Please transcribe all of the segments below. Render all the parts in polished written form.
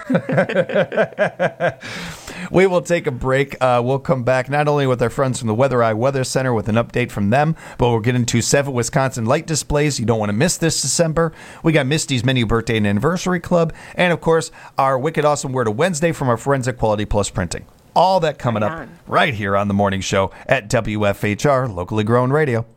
We will take a break. We'll come back not only with our friends from the Weather Eye Weather Center with an update from them, but we'll get into 7 Wisconsin light displays. You don't want to miss this December. We got Misty's Menu Birthday and Anniversary Club. And, of course, our Wicked Awesome Word of Wednesday from our friends at Quality Plus Printing. All that coming up right here on the morning show at WFHR, locally grown radio.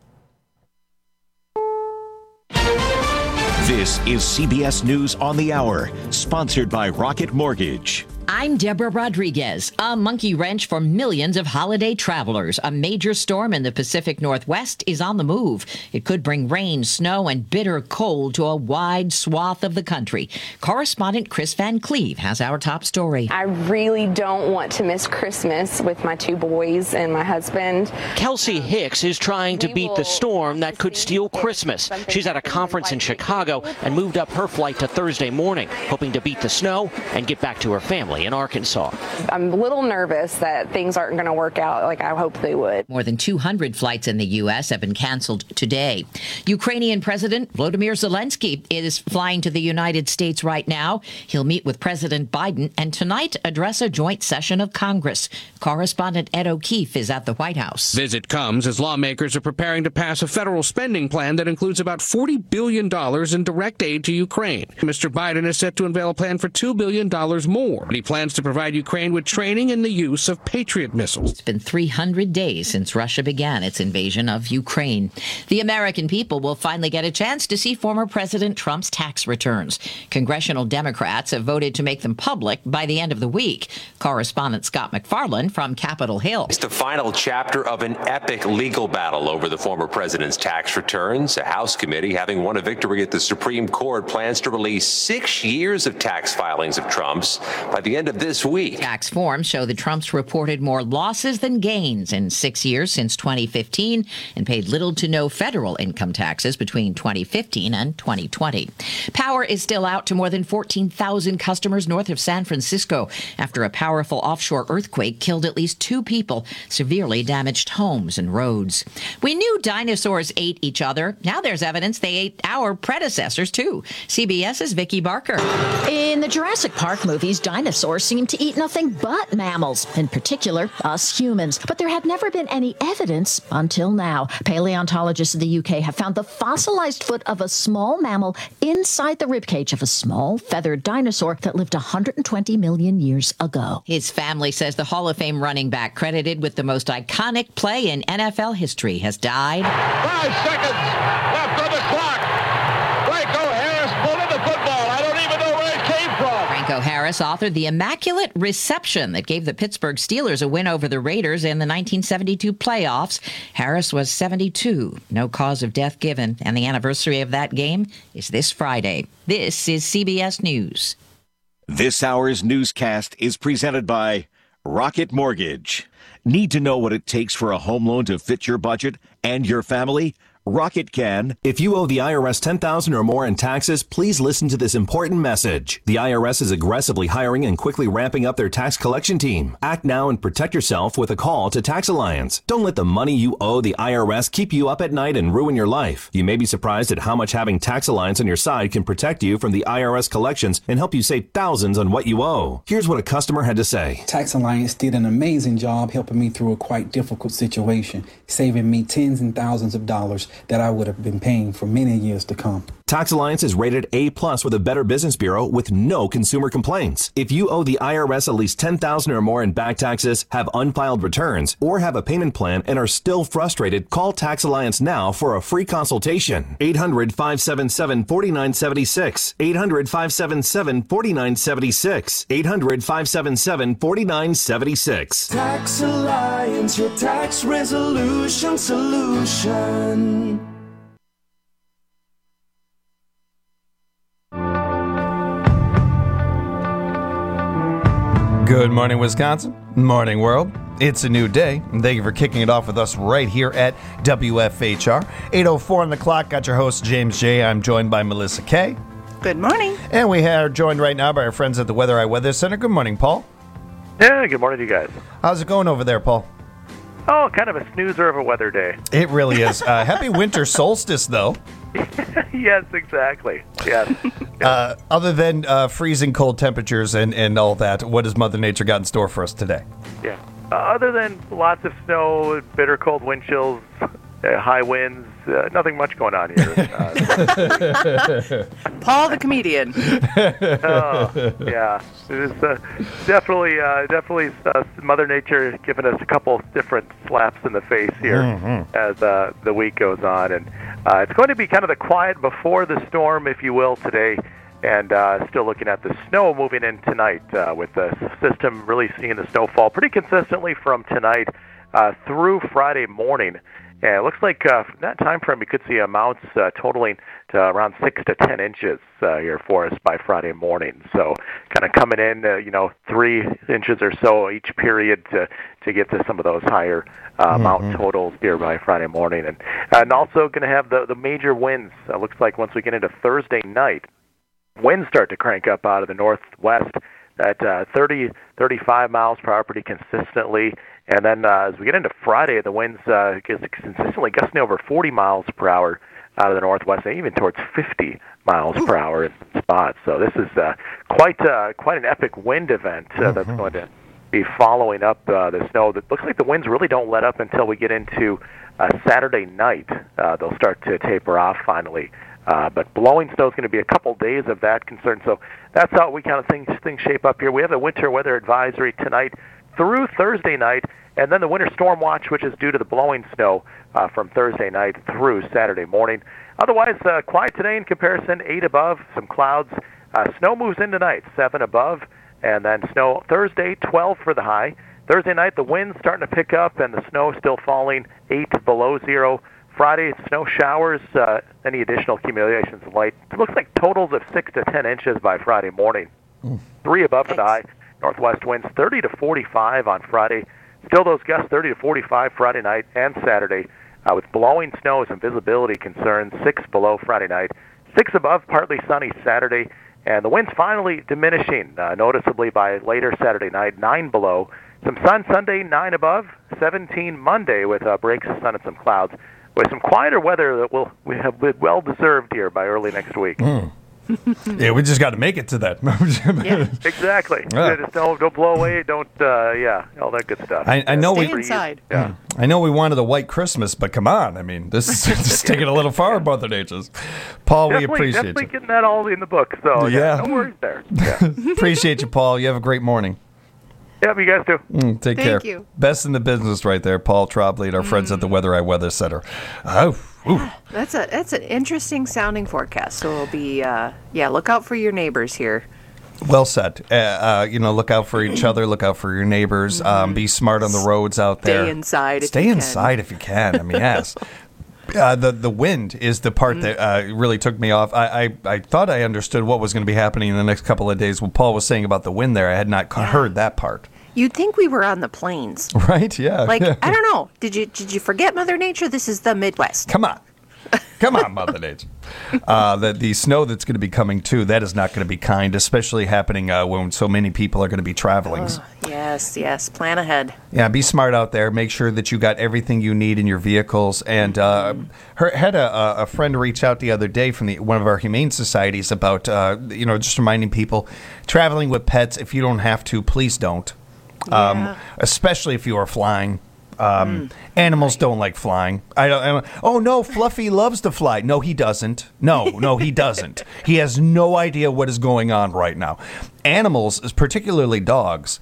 This is CBS News on the Hour, sponsored by Rocket Mortgage. I'm Deborah Rodriguez. A monkey wrench for millions of holiday travelers. A major storm in the Pacific Northwest is on the move. It could bring rain, snow, and bitter cold to a wide swath of the country. Correspondent Chris Van Cleve has our top story. I really don't want to miss Christmas with my 2 boys and my husband. Kelsey Hicks is trying to beat the storm that could steal Christmas. She's at a conference in Chicago and moved up her flight to Thursday morning, hoping to beat the snow and get back to her family in Arkansas. I'm a little nervous that things aren't going to work out like I hope they would. More than 200 flights in the U.S. have been canceled today. Ukrainian President Volodymyr Zelensky is flying to the United States right now. He'll meet with President Biden and tonight address a joint session of Congress. Correspondent Ed O'Keefe is at the White House. Visit comes as lawmakers are preparing to pass a federal spending plan that includes about $40 billion in direct aid to Ukraine. Mr. Biden is set to unveil a plan for $2 billion more. He plans to provide Ukraine with training in the use of Patriot missiles. It's been 300 days since Russia began its invasion of Ukraine. The American people will finally get a chance to see former President Trump's tax returns. Congressional Democrats have voted to make them public by the end of the week. Correspondent Scott McFarland from Capitol Hill. It's the final chapter of an epic legal battle over the former president's tax returns. A House committee, having won a victory at the Supreme Court, plans to release 6 years of tax filings of Trump's by the end of this week. Tax forms show the Trumps reported more losses than gains in 6 years since 2015 and paid little to no federal income taxes between 2015 and 2020. Power is still out to more than 14,000 customers north of San Francisco after a powerful offshore earthquake killed at least 2 people, severely damaged homes and roads. We knew dinosaurs ate each other. Now there's evidence they ate our predecessors, too. CBS's Vicki Barker. In the Jurassic Park movies, dinosaurs seem to eat nothing but mammals, in particular us humans. But there had never been any evidence until now. Paleontologists in the UK have found the fossilized foot of a small mammal inside the ribcage of a small feathered dinosaur that lived 120 million years ago. His family says the Hall of Fame running back credited with the most iconic play in NFL history has died. 5 seconds left on the clock. Franco Harris pulled in the football. I don't even know where it came from. Franco Harris authored the Immaculate Reception that gave the Pittsburgh Steelers a win over the Raiders in the 1972 playoffs. Harris was 72. No cause of death given, and the anniversary of that game is this Friday. This is CBS News. This hour's newscast is presented by Rocket Mortgage. Need to know what it takes for a home loan to fit your budget and your family? Rocket can. If you owe the IRS $10,000 or more in taxes, please listen to this important message. The IRS is aggressively hiring and quickly ramping up their tax collection team. Act now and protect yourself with a call to Tax Alliance. Don't let the money you owe the IRS keep you up at night and ruin your life. You may be surprised at how much having Tax Alliance on your side can protect you from the IRS collections and help you save thousands on what you owe. Here's what a customer had to say. Tax Alliance did an amazing job helping me through a quite difficult situation, saving me tens and thousands of dollars that I would have been paying for many years to come. Tax Alliance is rated A+ with a Better Business Bureau with no consumer complaints. If you owe the IRS at least $10,000 or more in back taxes, have unfiled returns, or have a payment plan and are still frustrated, call Tax Alliance now for a free consultation. 800-577-4976. 800-577-4976. 800-577-4976. Tax Alliance, your tax resolution solution. Good morning, Wisconsin. Morning, world. It's a new day, and thank you for kicking it off with us right here at WFHR. 8:04 on the clock. Got your host, James J. I'm joined by Melissa K. Good morning. And we are joined right now by our friends at the Weather Eye Weather Center. Good morning, Paul. Yeah, good morning to you guys. How's it going over there, Paul? Oh, kind of a snoozer of a weather day. It really is. Happy winter solstice, though. Yes, exactly. Yes. Other than freezing cold temperatures and all that, what has Mother Nature got in store for us today? Yeah. Other than lots of snow, bitter cold wind chills, high winds, nothing much going on here. Paul the comedian. Yeah. It is definitely Mother Nature giving us a couple different slaps in the face here as the week goes on. And it's going to be kind of the quiet before the storm, if you will, today. And still looking at the snow moving in tonight with the system really seeing the snow fall pretty consistently from tonight through Friday morning. And it looks like from that time frame we could see amounts totaling to around 6 to 10 inches here for us by Friday morning. So kind of coming in, 3 inches or so each period to get to some of those higher amount totals here by Friday morning. And also going to have the major winds. Looks like once we get into Thursday night, winds start to crank up out of the northwest at 30, 35 miles per hour pretty consistently. And then as we get into Friday, the winds get consistently gusting over 40 miles per hour out of the northwest, and even towards 50 miles per hour in some spots. So this is quite an epic wind event that's going to be following up the snow. That looks like the winds really don't let up until we get into Saturday night. They'll start to taper off finally. But blowing snow is going to be a couple days of that concern. So that's how we kind of things shape up here. We have a winter weather advisory tonight through Thursday night, and then the winter storm watch, which is due to the blowing snow from Thursday night through Saturday morning. Otherwise, quiet today in comparison, 8 above, some clouds. Snow moves in tonight, 7 above, and then snow Thursday, 12 for the high. Thursday night, the wind's starting to pick up, and the snow still falling, 8 below zero. Friday, snow showers, any additional accumulations of light. It looks like totals of 6 to 10 inches by Friday morning. 3 above for the high. Northwest winds 30 to 45 on Friday. Still those gusts 30 to 45 Friday night and Saturday with blowing snows and visibility concerns. 6 below Friday night. 6 above, partly sunny Saturday. And the winds finally diminishing noticeably by later Saturday night. 9 below. Some sun Sunday, 9 above. 17 Monday with breaks of sun and some clouds. With some quieter weather that we have well deserved here by early next week. Yeah, we just got to make it to that. Exactly. Just don't blow away. Don't all that good stuff. I know Stay inside. Yeah. I know we wanted a white Christmas, but come on. I mean, this is just taking it a little far, Mother Nature's. Paul, we appreciate definitely you. Getting that all in the book. So no worries there. Yeah. Appreciate you, Paul. You have a great morning. Yeah, you guys too. Take care. Thank you. Best in the business right there, Paul Trobley and our friends at the Weather Eye Weather Center. That's an interesting sounding forecast. So it'll be look out for your neighbors here. Well said. Look out for each other. Look out for your neighbors. Be smart on the roads out there. Stay inside. Stay inside if you can. I mean, yes. The wind is the part that really took me off. I thought I understood what was going to be happening in the next couple of days. What Paul was saying about the wind there, I had not heard that part. You'd think we were on the plains. Right? Yeah. I don't know. Did you forget Mother Nature? This is the Midwest. Come on, Mother Nature. The snow that's going to be coming, too, that is not going to be kind, especially happening when so many people are going to be traveling. Yes. Plan ahead. Yeah, be smart out there. Make sure that you got everything you need in your vehicles. And had a friend reach out the other day from one of our humane societies about, just reminding people, traveling with pets, if you don't have to, please don't. Especially if you are flying. Animals don't like flying. Oh, no, Fluffy loves to fly. No, he doesn't. No, he doesn't. He has no idea what is going on right now. Animals, particularly dogs,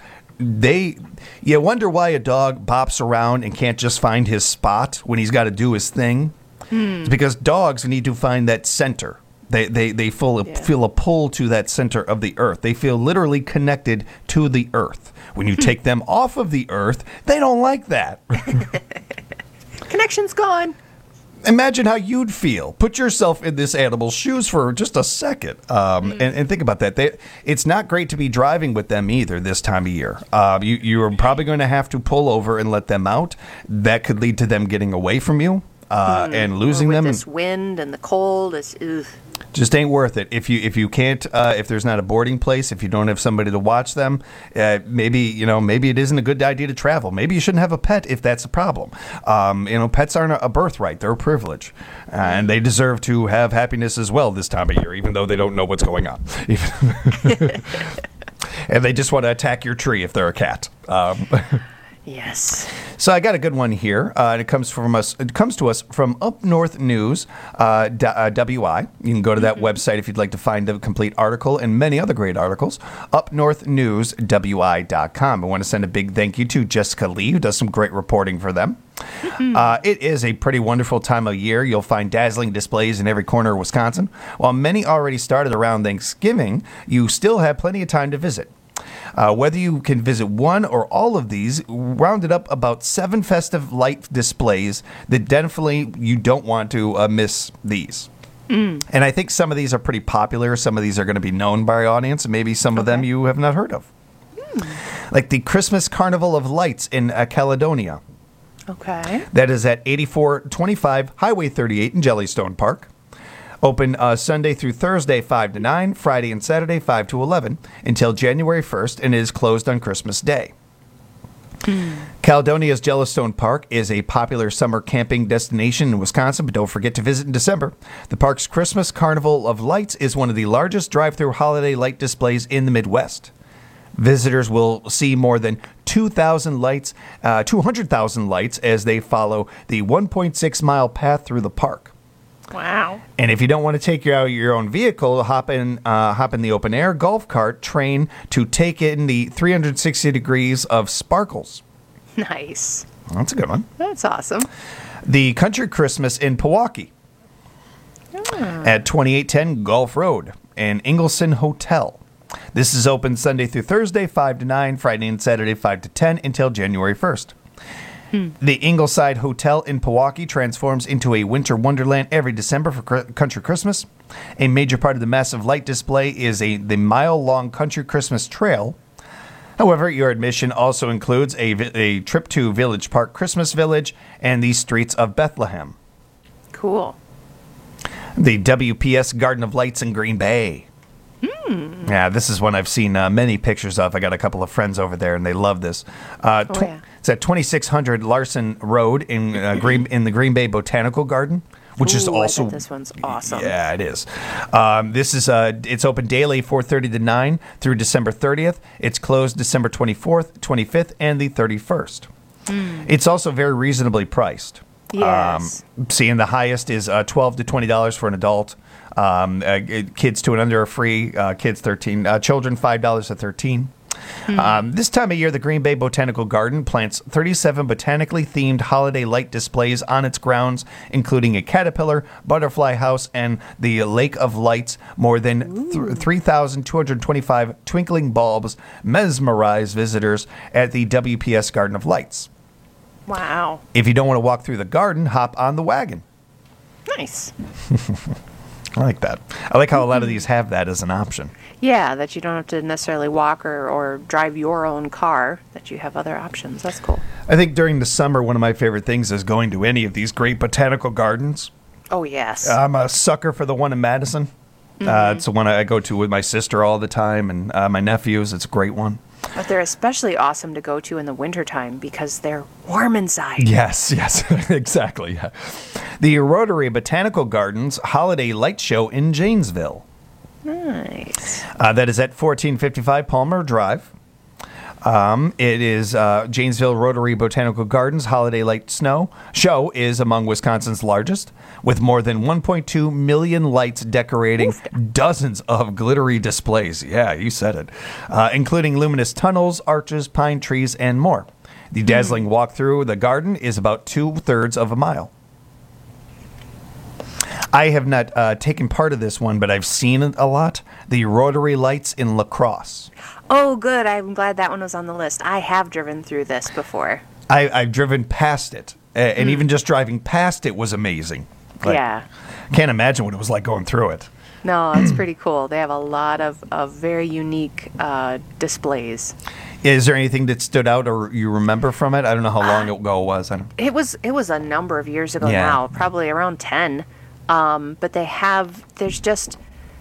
you wonder why a dog bops around and can't just find his spot when he's got to do his thing. It's because dogs need to find that center. They feel a pull to that center of the earth. They feel literally connected to the earth. When you take them off of the earth, they don't like that. Connection's gone. Imagine how you'd feel. Put yourself in this animal's shoes for just a second and think about that. It's not great to be driving with them either this time of year. You're probably going to have to pull over and let them out. That could lead to them getting away from you. And losing them. This wind and the cold Just ain't worth it. If you can't, if there's not a boarding place, if you don't have somebody to watch them, maybe it isn't a good idea to travel. Maybe you shouldn't have a pet if that's a problem. Pets aren't a birthright; they're a privilege, and they deserve to have happiness as well this time of year, even though they don't know what's going on. And they just want to attack your tree if they're a cat. Yes. So I got a good one here, and it comes to us from Up North News, WI. You can go to that website if you'd like to find a complete article and many other great articles. UpNorthNewsWI.com. I want to send a big thank you to Jessica Lee, who does some great reporting for them. It is a pretty wonderful time of year. You'll find dazzling displays in every corner of Wisconsin. While many already started around Thanksgiving, you still have plenty of time to visit. Whether you can visit one or all of these, rounded up about 7 festive light displays that definitely you don't want to miss these. And I think some of these are pretty popular. Some of these are going to be known by our audience, and maybe some of them you have not heard of. Like the Christmas Carnival of Lights in Caledonia. Okay. That is at 8425 Highway 38 in Jellystone Park. Open Sunday through Thursday, 5 to 9, Friday and Saturday, 5 to 11, until January 1st, and it is closed on Christmas Day. Caledonia's Jellystone Park is a popular summer camping destination in Wisconsin, but don't forget to visit in December. The park's Christmas Carnival of Lights is one of the largest drive-through holiday light displays in the Midwest. Visitors will see more than 200,000 lights as they follow the 1.6-mile path through the park. Wow. And if you don't want to take your own vehicle, hop in the open air golf cart train to take in the 360 degrees of sparkles. Nice. That's a good one. That's awesome. The Country Christmas in Pewaukee at 2810 Gulf Road and Ingleson Hotel. This is open Sunday through Thursday, 5 to 9, Friday and Saturday, 5 to 10, until January 1st. The Ingleside Hotel in Pewaukee transforms into a winter wonderland every December for Country Christmas. A major part of the massive light display is the mile-long Country Christmas Trail. However, your admission also includes a trip to Village Park Christmas Village and the streets of Bethlehem. Cool. The WPS Garden of Lights in Green Bay. Yeah, this is one I've seen many pictures of. I got a couple of friends over there, and they love this. It's at 2600 Larson Road in the Green Bay Botanical Garden, which is also. I bet this one's awesome. Yeah, it is. This is it's open daily 4:30 to 9 through December 30th. It's closed December 24th, 25th, and the 31st. It's also very reasonably priced. Yes. Seeing the highest is $12 to $20 for an adult. Kids 2 and under are free. Kids 13. Children $5 to 13. This time of year, the Green Bay Botanical Garden plants 37 botanically themed holiday light displays on its grounds, including a caterpillar, butterfly house, and the Lake of Lights. More than 3,225 twinkling bulbs mesmerize visitors at the WPS Garden of Lights. Wow. If you don't want to walk through the garden, hop on the wagon. Nice. I like that. I like how a lot of these have that as an option. Yeah, that you don't have to necessarily walk or drive your own car, that you have other options. That's cool. I think during the summer, one of my favorite things is going to any of these great botanical gardens. Oh, yes. I'm a sucker for the one in Madison. It's the one I go to with my sister all the time and my nephews. It's a great one. But they're especially awesome to go to in the wintertime because they're warm inside. Yes, exactly. Yeah. The Rotary Botanical Gardens Holiday Light Show in Janesville. Nice. That is at 1455 Palmer Drive. It is Janesville Rotary Botanical Gardens Holiday Light Show is among Wisconsin's largest, with more than 1.2 million lights decorating dozens of glittery displays. Yeah, you said it. Including luminous tunnels, arches, pine trees, and more. The dazzling walk through the garden is about 2/3 of a mile. I have not taken part of this one, but I've seen it a lot. The Rotary Lights in La Crosse. Oh, good. I'm glad that one was on the list. I have driven through this before. I've driven past it, and even just driving past it was amazing. Yeah. Can't imagine what it was like going through it. No, it's pretty cool. They have a lot of very unique displays. Is there anything that stood out or you remember from it? I don't know how long ago it was. It was a number of years ago now, probably around 10. But there's just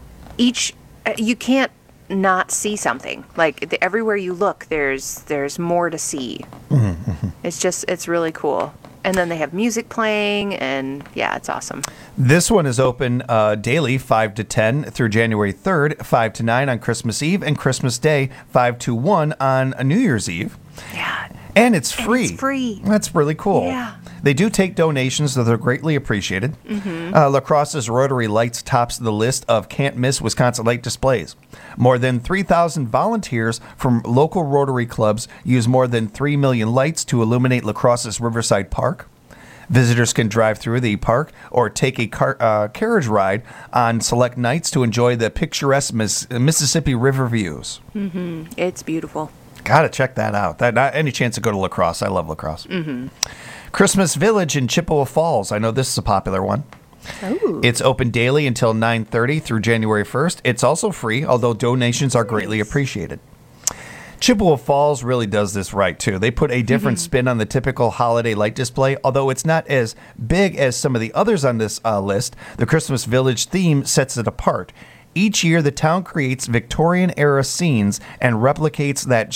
you can't not see something. Like everywhere you look, there's more to see. Mm-hmm. It's really cool. And then they have music playing, and yeah, it's awesome. This one is open daily, 5 to 10 through January 3rd, 5 to 9 on Christmas Eve, and Christmas Day, 5 to 1 on New Year's Eve. Yeah. And it's free. And it's free. That's really cool. Yeah. They do take donations, so they're greatly appreciated. Mm-hmm. La Crosse's Rotary Lights tops the list of can't-miss Wisconsin light displays. More than 3,000 volunteers from local Rotary clubs use more than 3 million lights to illuminate La Crosse's Riverside Park. Visitors can drive through the park or take a carriage ride on select nights to enjoy the picturesque Mississippi River views. Mm-hmm. It's beautiful. Gotta check that out. Not any chance to go to La Crosse. I love La Crosse. Mm-hmm. Christmas Village in Chippewa Falls. I know this is a popular one. Ooh. It's open daily until 9:30 through January 1st. It's also free, although donations are greatly appreciated. Chippewa Falls really does this right, too. They put a different spin on the typical holiday light display. Although it's not as big as some of the others on this list, the Christmas Village theme sets it apart. Each year, the town creates Victorian-era scenes and replicates that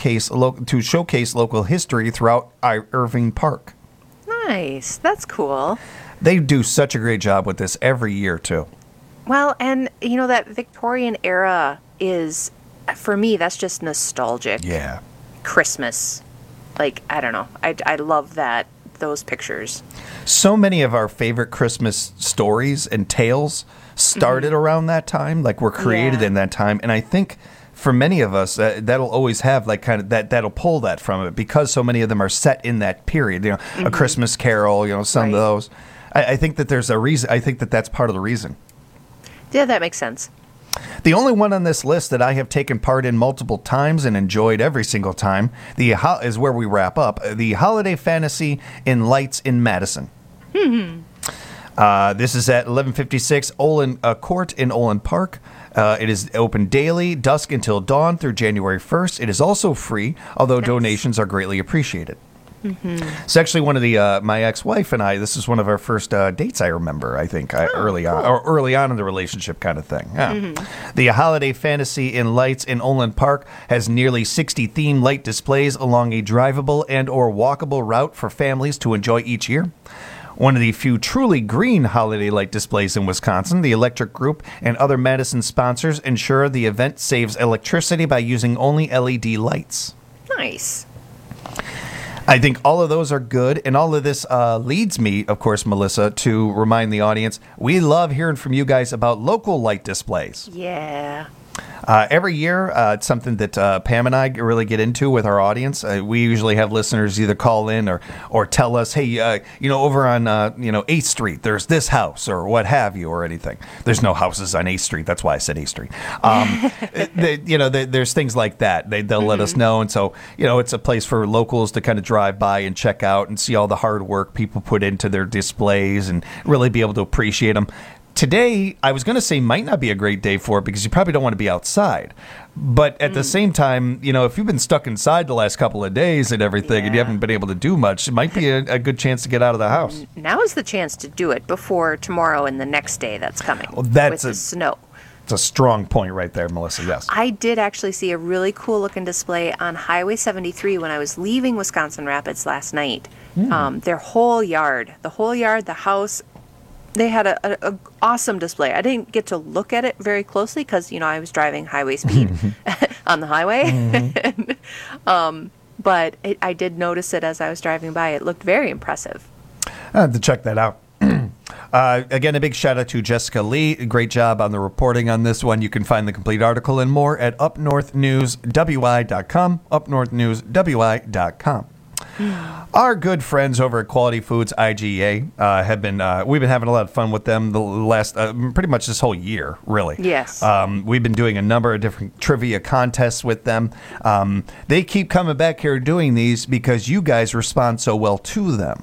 to showcase local history throughout Irving Park. Nice. That's cool. They do such a great job with this every year, too. Well, and, that Victorian era is, for me, that's just nostalgic. Yeah. Christmas. Like, I don't know. I love those pictures. So many of our favorite Christmas stories and tales started around that time, like were created in that time. And I think for many of us, that'll always have like kind of that'll pull that from it because so many of them are set in that period. A Christmas Carol, some of those. I think that there's a reason. I think that that's part of the reason. Yeah, that makes sense. The only one on this list that I have taken part in multiple times and enjoyed every single time is where we wrap up. The Holiday Fantasy in Lights in Madison. This is at 1156 Olin Court in Olin Park. It is open daily, dusk until dawn through January 1st. It is also free, although donations are greatly appreciated. It's actually one of my ex-wife and I. This is one of our first dates. I remember. I think early on in the relationship, kind of thing. Yeah. The Holiday Fantasy in Lights in Olin Park has nearly 60 themed light displays along a drivable and/or walkable route for families to enjoy each year. One of the few truly green holiday light displays in Wisconsin, the Electric Group and other Madison sponsors ensure the event saves electricity by using only LED lights. Nice. I think all of those are good, and all of this leads me, of course, Melissa, to remind the audience, we love hearing from you guys about local light displays. Yeah. Every year, it's something that Pam and I really get into with our audience. We usually have listeners either call in or tell us, hey, over on 8th Street, there's this house or what have you or anything. There's no houses on 8th Street. That's why I said 8th Street. There's things like that. They'll let us know. And so, it's a place for locals to kind of drive by and check out and see all the hard work people put into their displays and really be able to appreciate them. Today, I was going to say might not be a great day for it because you probably don't want to be outside. But at the same time, if you've been stuck inside the last couple of days and everything and you haven't been able to do much, it might be a good chance to get out of the house. Now is the chance to do it before tomorrow and the next day that's coming with the snow. It's a strong point right there, Melissa, yes. I did actually see a really cool looking display on Highway 73 when I was leaving Wisconsin Rapids last night. Their whole yard, the house, they had a awesome display. I didn't get to look at it very closely because, I was driving highway speed on the highway. But I did notice it as I was driving by. It looked very impressive. I have to check that out. Again, a big shout out to Jessica Lee. Great job on the reporting on this one. You can find the complete article and more at upnorthnewswi.com, upnorthnewswi.com. Our good friends over at Quality Foods IGA we've been having a lot of fun with them the last pretty much this whole year, really. Yes. We've been doing a number of different trivia contests with them. They keep coming back here doing these because you guys respond so well to them.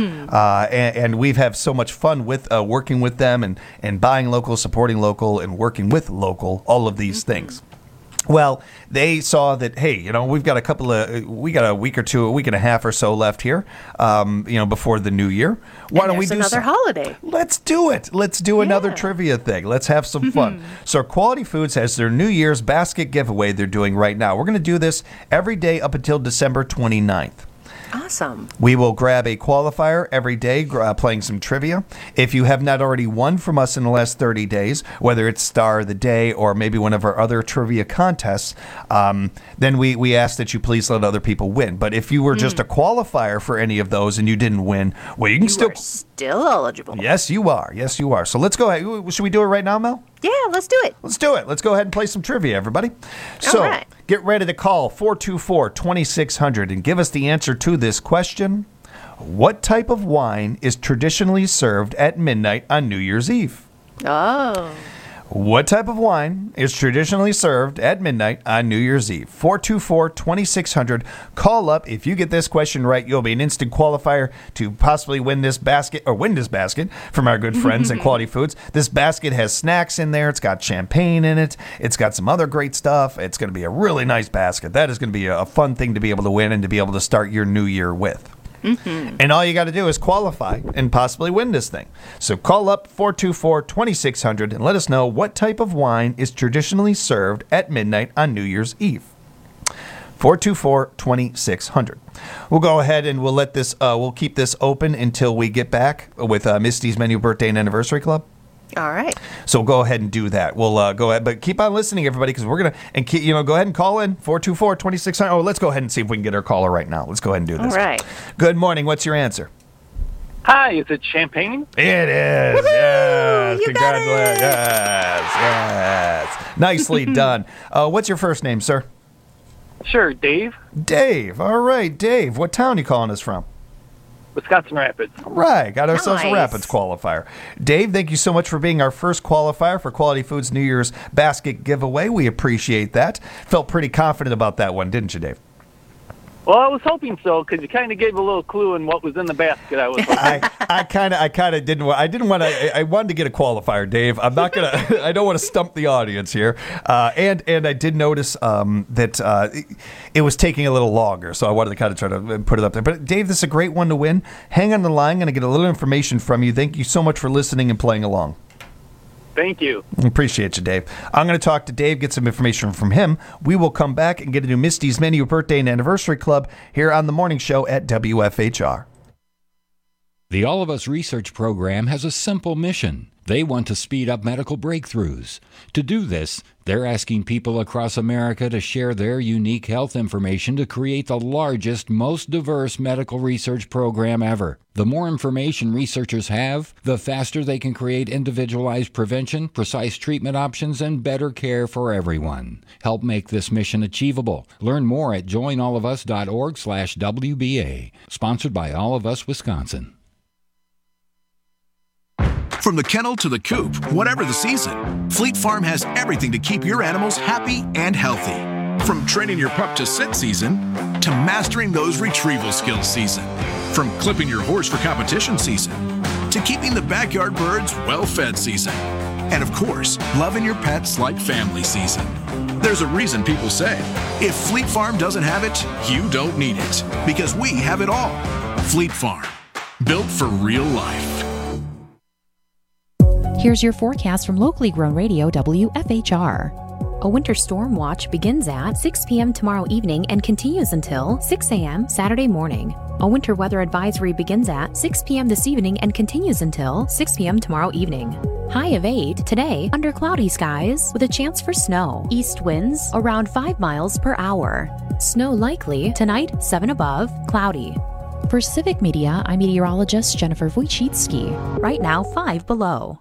And we've had so much fun with working with them and buying local, supporting local, and working with local, all of these things. Well, they saw that, hey, we've got we got a week and a half or so left here, before the new year. Why don't we do another holiday? Let's do it. Let's do another trivia thing. Let's have some fun. So Quality Foods has their New Year's basket giveaway they're doing right now. We're going to do this every day up until December 29th. Awesome. We will grab a qualifier every day, playing some trivia. If you have not already won from us in the last 30 days, whether it's Star of the Day or maybe one of our other trivia contests, then we ask that you please let other people win. But if you were just a qualifier for any of those and you didn't win, well, you can still eligible. Yes, you are. Yes, you are. So let's go ahead. Should we do it right now, Mel? Yeah, let's do it. Let's do it. Let's go ahead and play some trivia, everybody. So get ready to call 424-2600 and give us the answer to this question. What type of wine is traditionally served at midnight on New Year's Eve? Oh. What type of wine is traditionally served at midnight on New Year's Eve? 424-2600. Call up. If you get this question right, you'll be an instant qualifier to possibly win this basket from our good friends at Quality Foods. This basket has snacks in there. It's got champagne in it. It's got some other great stuff. It's going to be a really nice basket. That is going to be a fun thing to be able to win and to be able to start your new year with. And all you got to do is qualify and possibly win this thing. So call up 424-2600 and let us know what type of wine is traditionally served at midnight on New Year's Eve. 424-2600. We'll go ahead and we'll let this. We'll keep this open until we get back with Misty's Menu Birthday and Anniversary Club. All right. So we'll go ahead and do that. We'll go ahead, but keep on listening, everybody, because we're gonna go ahead and call in 424-2600. Oh, let's go ahead and see if we can get our caller right now. Let's go ahead and do this. All right. Good morning. What's your answer? Hi. Is it champagne? It is. Woo-hoo! Yes. You got it. Yes. Nicely done. What's your first name, sir? Sure, Dave. Dave. All right, Dave. What town are you calling us from? Wisconsin Rapids. Right, got ourselves a Rapids qualifier. Dave, thank you so much for being our first qualifier for Quality Foods New Year's basket giveaway. We appreciate that. Felt pretty confident about that one, didn't you, Dave? Well, I was hoping so, because you kind of gave a little clue in what was in the basket. I was hoping. I kind of didn't. I didn't want to. I wanted to get a qualifier, Dave. I'm not gonna. I don't want to stump the audience here. And I did notice that it was taking a little longer, so I wanted to kind of try to put it up there. But Dave, this is a great one to win. Hang on the line. I'm going to get a little information from you. Thank you so much for listening and playing along. Thank you. Appreciate you, Dave. I'm going to talk to Dave, get some information from him. We will come back and get into Misty's Menu Birthday and Anniversary Club here on the morning show at WFHR. The All of Us Research Program has a simple mission. They want to speed up medical breakthroughs. To do this, they're asking people across America to share their unique health information to create the largest, most diverse medical research program ever. The more information researchers have, the faster they can create individualized prevention, precise treatment options, and better care for everyone. Help make this mission achievable. Learn more at joinallofus.org/WBA. Sponsored by All of Us Wisconsin. From the kennel to the coop, whatever the season, Fleet Farm has everything to keep your animals happy and healthy. From training your pup to sit season, to mastering those retrieval skills season. From clipping your horse for competition season, to keeping the backyard birds well-fed season. And of course, loving your pets like family season. There's a reason people say, if Fleet Farm doesn't have it, you don't need it. Because we have it all. Fleet Farm, built for real life. Here's your forecast from locally grown radio WFHR. A winter storm watch begins at 6 p.m. tomorrow evening and continues until 6 a.m. Saturday morning. A winter weather advisory begins at 6 p.m. this evening and continues until 6 p.m. tomorrow evening. High of 8 today under cloudy skies with a chance for snow. East winds around 5 miles per hour. Snow likely tonight 7 above, cloudy. For Civic Media, I'm meteorologist Jennifer Wojcicki. Right now 5 below.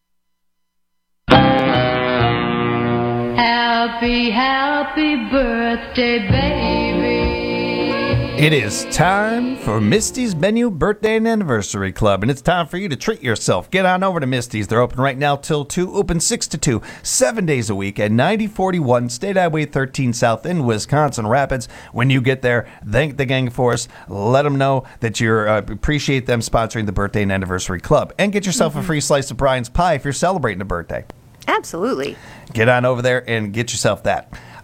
Happy, happy birthday, baby. It is time for Misty's Menu Birthday and Anniversary Club, and it's time for you to treat yourself. Get on over to Misty's. They're open right now till 2, open 6 to 2, 7 days a week at 9041 State Highway 13 South in Wisconsin Rapids. When you get there, thank the gang for us. Let them know that you appreciate them sponsoring the Birthday and Anniversary Club. And get yourself a free slice of Brian's Pie if you're celebrating a birthday. Absolutely. Get on over there and get yourself that.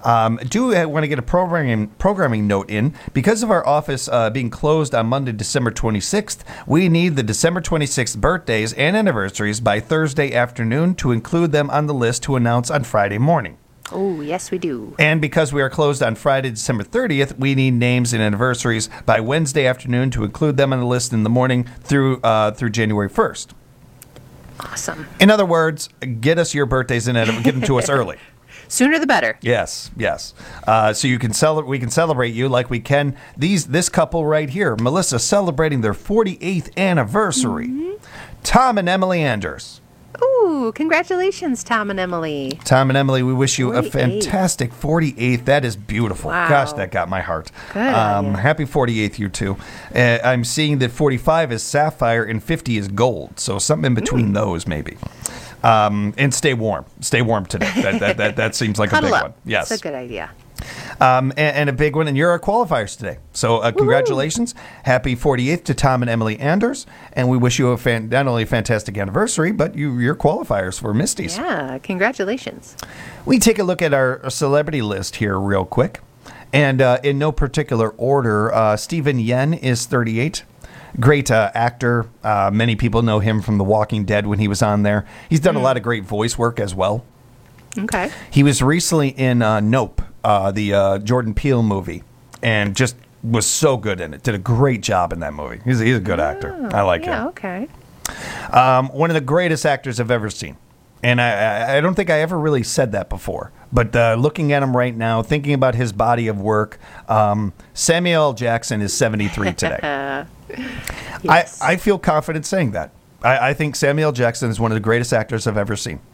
Do want to get a programming note in. Because of our office being closed on Monday, December 26th, we need the December 26th birthdays and anniversaries by Thursday afternoon to include them on the list to announce on Friday morning. Oh, yes, we do. And because we are closed on Friday, December 30th, we need names and anniversaries by Wednesday afternoon to include them on the list in the morning through January 1st. Awesome. In other words, get us your birthdays and get them to us early. Sooner the better. Yes. So you can we can celebrate you like we can this couple right here, Melissa, celebrating their 48th anniversary. Mm-hmm. Tom and Emily Anders. Ooh, congratulations, Tom and Emily. Tom and Emily, we wish you 48. a fantastic 48th. That is beautiful. Wow. Gosh, that got my heart. Good on you. Happy 48th, you two. I'm seeing that 45 is sapphire and 50 is gold. So something in between those, maybe. And stay warm. Stay warm today. That seems like Cuddle a big up. one. Yes. That's a good idea. And a big one, and you're our qualifiers today. So congratulations. Happy 48th to Tom and Emily Anders. And we wish you not only a fantastic anniversary, but you're qualifiers for Misty's. Yeah, congratulations. We take a look at our celebrity list here real quick. And in no particular order, Stephen Yen is 38. Great actor. Many people know him from The Walking Dead when he was on there. He's done a lot of great voice work as well. Okay. He was recently in Nope, the Jordan Peele movie, and just was so good in it. Did a great job in that movie. He's a good actor. I like him. Yeah, okay. One of the greatest actors I've ever seen. And I don't think I ever really said that before. But looking at him right now, thinking about his body of work, Samuel L. Jackson is 73 today. Yes. I feel confident saying that. I think Samuel L. Jackson is one of the greatest actors I've ever seen.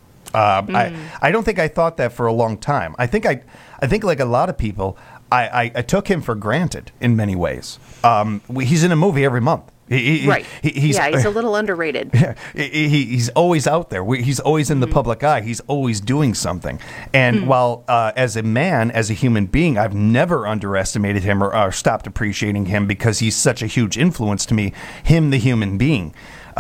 I don't think I thought that for a long time. I think like a lot of people, I took him for granted in many ways. He's in a movie every month. Right. He's a little underrated. Yeah, he's always out there. He's always in the public eye. He's always doing something. And while as a man, as a human being, I've never underestimated him or stopped appreciating him because he's such a huge influence to me, him, the human being.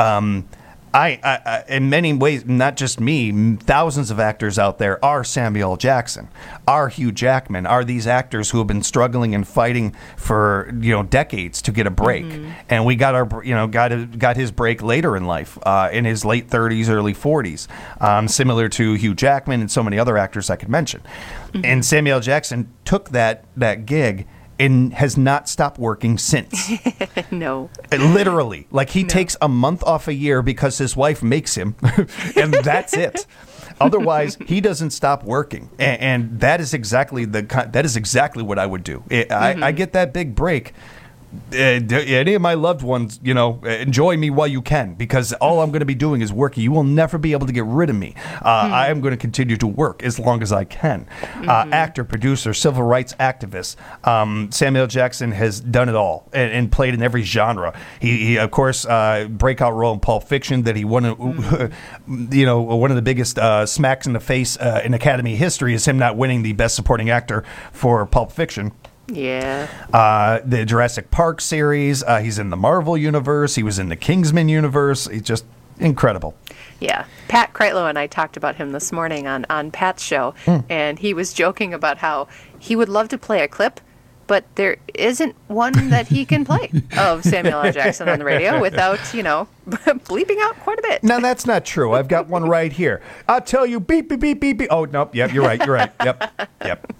I in many ways, not just me, thousands of actors out there are Samuel L. Jackson, are Hugh Jackman, are these actors who have been struggling and fighting for decades to get a break, and we got got his break later in life, in his late 30s, early 40s, similar to Hugh Jackman and so many other actors I could mention, and Samuel L. Jackson took that gig and has not stopped working since. No. Literally. Like he takes a month off a year because his wife makes him, and that's it. Otherwise, he doesn't stop working. And that is exactly what I would do. I get that big break. Any of my loved ones, enjoy me while you can, because all I'm going to be doing is working. You will never be able to get rid of me. I am going to continue to work as long as I can. Actor, producer, civil rights activist. Samuel Jackson has done it all and played in every genre. He of course, breakout role in Pulp Fiction that he won. One of the biggest smacks in the face in Academy history is him not winning the Best Supporting Actor for Pulp Fiction. Yeah. The Jurassic Park series. He's in the Marvel universe. He was in the Kingsman universe. He's just incredible. Yeah. Pat Kreitlow and I talked about him this morning on Pat's show, and he was joking about how he would love to play a clip, but there isn't one that he can play of Samuel L. Jackson on the radio without, bleeping out quite a bit. No, that's not true. I've got one right here. I'll tell you, beep, beep, beep, beep, beep. Oh, nope. Yep, you're right. Yep.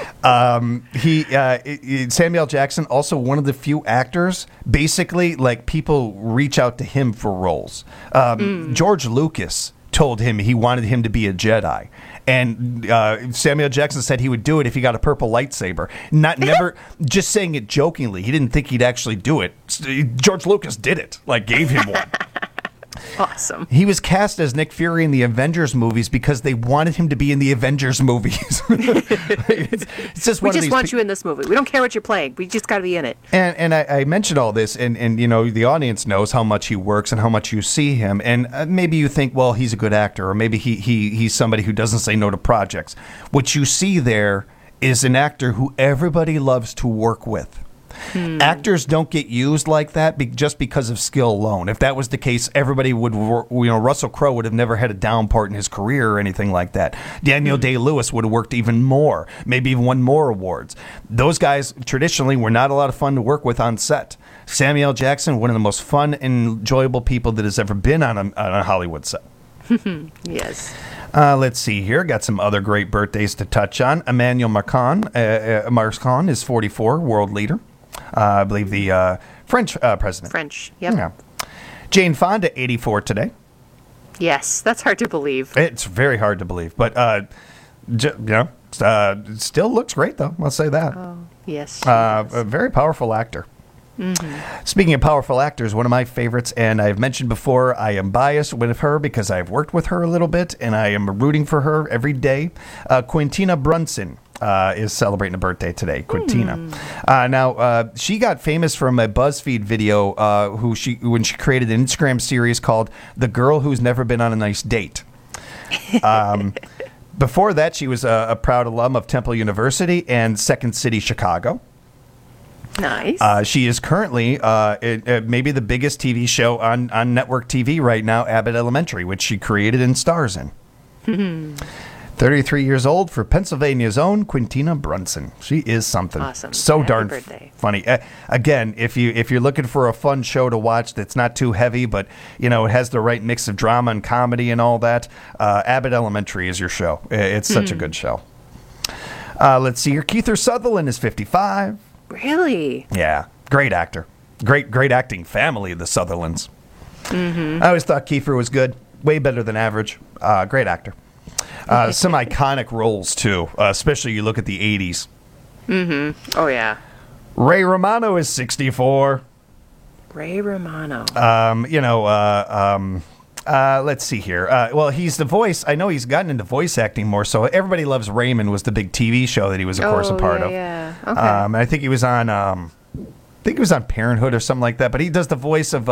Samuel L. Jackson, also one of the few actors, basically, like, people reach out to him for roles. George Lucas told him he wanted him to be a Jedi. And Samuel Jackson said he would do it if he got a purple lightsaber. Never just saying it jokingly. He didn't think he'd actually do it. George Lucas did it, gave him one. Awesome. He was cast as Nick Fury in the Avengers movies because they wanted him to be in the Avengers movies. It's just we just want you in this movie. We don't care what you're playing. We just got to be in it. And I mentioned all this, and the audience knows how much he works and how much you see him. And maybe you think, well, he's a good actor, or maybe he's somebody who doesn't say no to projects. What you see there is an actor who everybody loves to work with. Actors don't get used like that just because of skill alone. If that was the case, everybody would, Russell Crowe would have never had a down part in his career or anything like that. Daniel Day-Lewis would have worked even more, maybe even won more awards. Those guys traditionally were not a lot of fun to work with on set. Samuel L. Jackson, one of the most fun and enjoyable people that has ever been on a Hollywood set. Yes. Let's see here. Got some other great birthdays to touch on. Emmanuel Macron is 44, world leader. I believe the French president. French, yep. Yeah. Jane Fonda, 84 today. Yes, that's hard to believe. It's very hard to believe, but still looks great though. I'll say that. Oh, yes. A very powerful actor. Speaking of powerful actors, one of my favorites, and I've mentioned before, I am biased with her because I've worked with her a little bit, and I am rooting for her every day. Quintina Brunson is celebrating a birthday today. Quintina. Now, she got famous from a BuzzFeed video when she created an Instagram series called "The Girl Who's Never Been on a Nice Date." Before that, she was a proud alum of Temple University and Second City, Chicago. Nice. She is currently maybe the biggest TV show on network TV right now, Abbott Elementary, which she created and stars in. 33 years old for Pennsylvania's own Quintina Brunson. She is something. Awesome. So Happy darn birthday. funny. Again, if you're looking for a fun show to watch that's not too heavy, but it has the right mix of drama and comedy and all that, Abbott Elementary is your show. It's such a good show. Let's see here. Kiefer Sutherland is 55. Really? Yeah, great actor. Great acting family, the Sutherlands. I always thought Kiefer was good. Way better than average. Great actor. Some iconic roles, too, especially you look at the 80s. Oh, yeah. Ray Romano is 64. Ray Romano. Let's see here. Well, he's the voice. I know he's gotten into voice acting more, so Everybody Loves Raymond was the big TV show that he was, of course, a part of. Yeah, okay. And I think he was on... Parenthood or something like that, but he does the voice of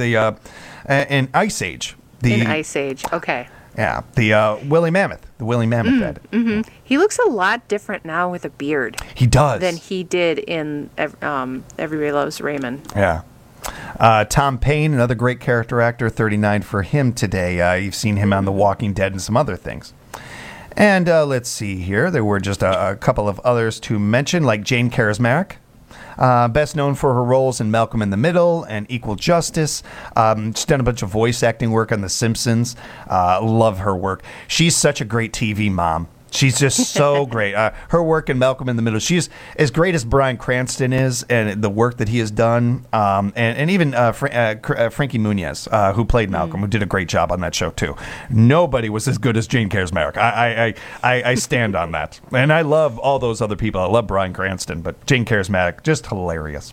in Ice Age. In Ice Age, okay. Yeah, the Willie Mammoth dad. He looks a lot different now with a beard. He does. Than he did in Everybody Loves Raymond. Yeah. Tom Paine, another great character actor, 39 for him today. You've seen him on The Walking Dead and some other things. And let's see here. There were just a couple of others to mention, like Jane Kaczmarek. Best known for her roles in Malcolm in the Middle and Equal Justice. She's done a bunch of voice acting work on The Simpsons. Love her work. She's such a great TV mom. She's just so great. Her work in Malcolm in the Middle. She's as great as Bryan Cranston is, and the work that he has done. And even Frankie Muniz, who played Malcolm, who did a great job on that show too. Nobody was as good as Jane Kaczmarek. I stand on that. And I love all those other people. I love Bryan Cranston, but Jane Kaczmarek, just hilarious.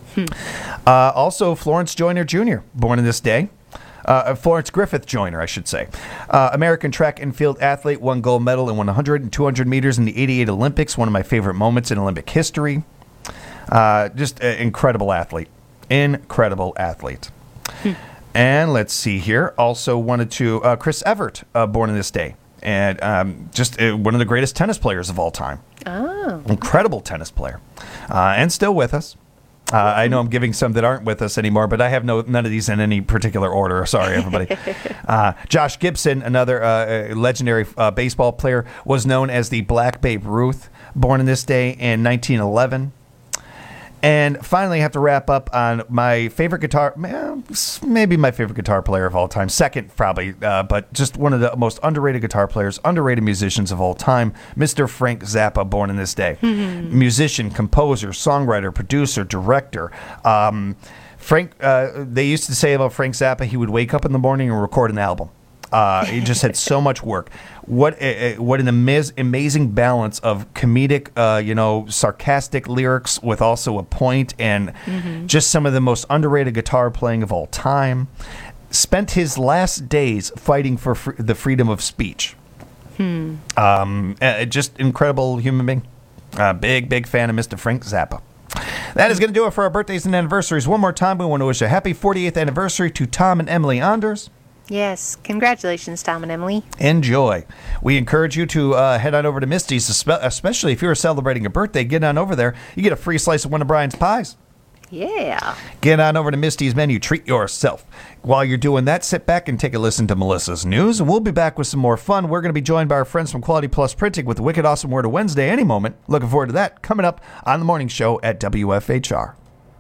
Also, Florence Joyner Jr., born in this day. Florence Griffith Joyner, I should say. American track and field athlete, won gold medal in 100 and 200 meters in the 88 Olympics. One of my favorite moments in Olympic history. Just an incredible athlete. Incredible athlete. And let's see here. Also wanted to, Chris Evert, born in this day. And just one of the greatest tennis players of all time. Oh. Incredible tennis player. And still with us. I know I'm giving some that aren't with us anymore, but I have none of these in any particular order. Sorry, everybody. Josh Gibson, another legendary baseball player, was known as the Black Babe Ruth, born in this day in 1911. And finally, I have to wrap up on my favorite guitar, maybe my favorite guitar player of all time. Second, probably, but just one of the most underrated guitar players, underrated musicians of all time, Mr. Frank Zappa, born in this day. Musician, composer, songwriter, producer, director. Frank, they used to say about Frank Zappa, he would wake up in the morning and record an album. He just had so much work. What an amazing balance of comedic, sarcastic lyrics with also a point, and just some of the most underrated guitar playing of all time. Spent his last days fighting for the freedom of speech. Just incredible human being. Big fan of Mr. Frank Zappa. That is going to do it for our birthdays and anniversaries. One more time, we want to wish a happy 48th anniversary to Tom and Emily Anders. Yes. Congratulations, Tom and Emily. Enjoy. We encourage you to head on over to Misty's, especially if you're celebrating a birthday. Get on over there. You get a free slice of one of Brian's pies. Yeah. Get on over to Misty's menu. Treat yourself. While you're doing that, sit back and take a listen to Melissa's news, and we'll be back with some more fun. We're going to be joined by our friends from Quality Plus Printing with the Wicked Awesome Word of Wednesday any moment. Looking forward to that coming up on the morning show at WFHR.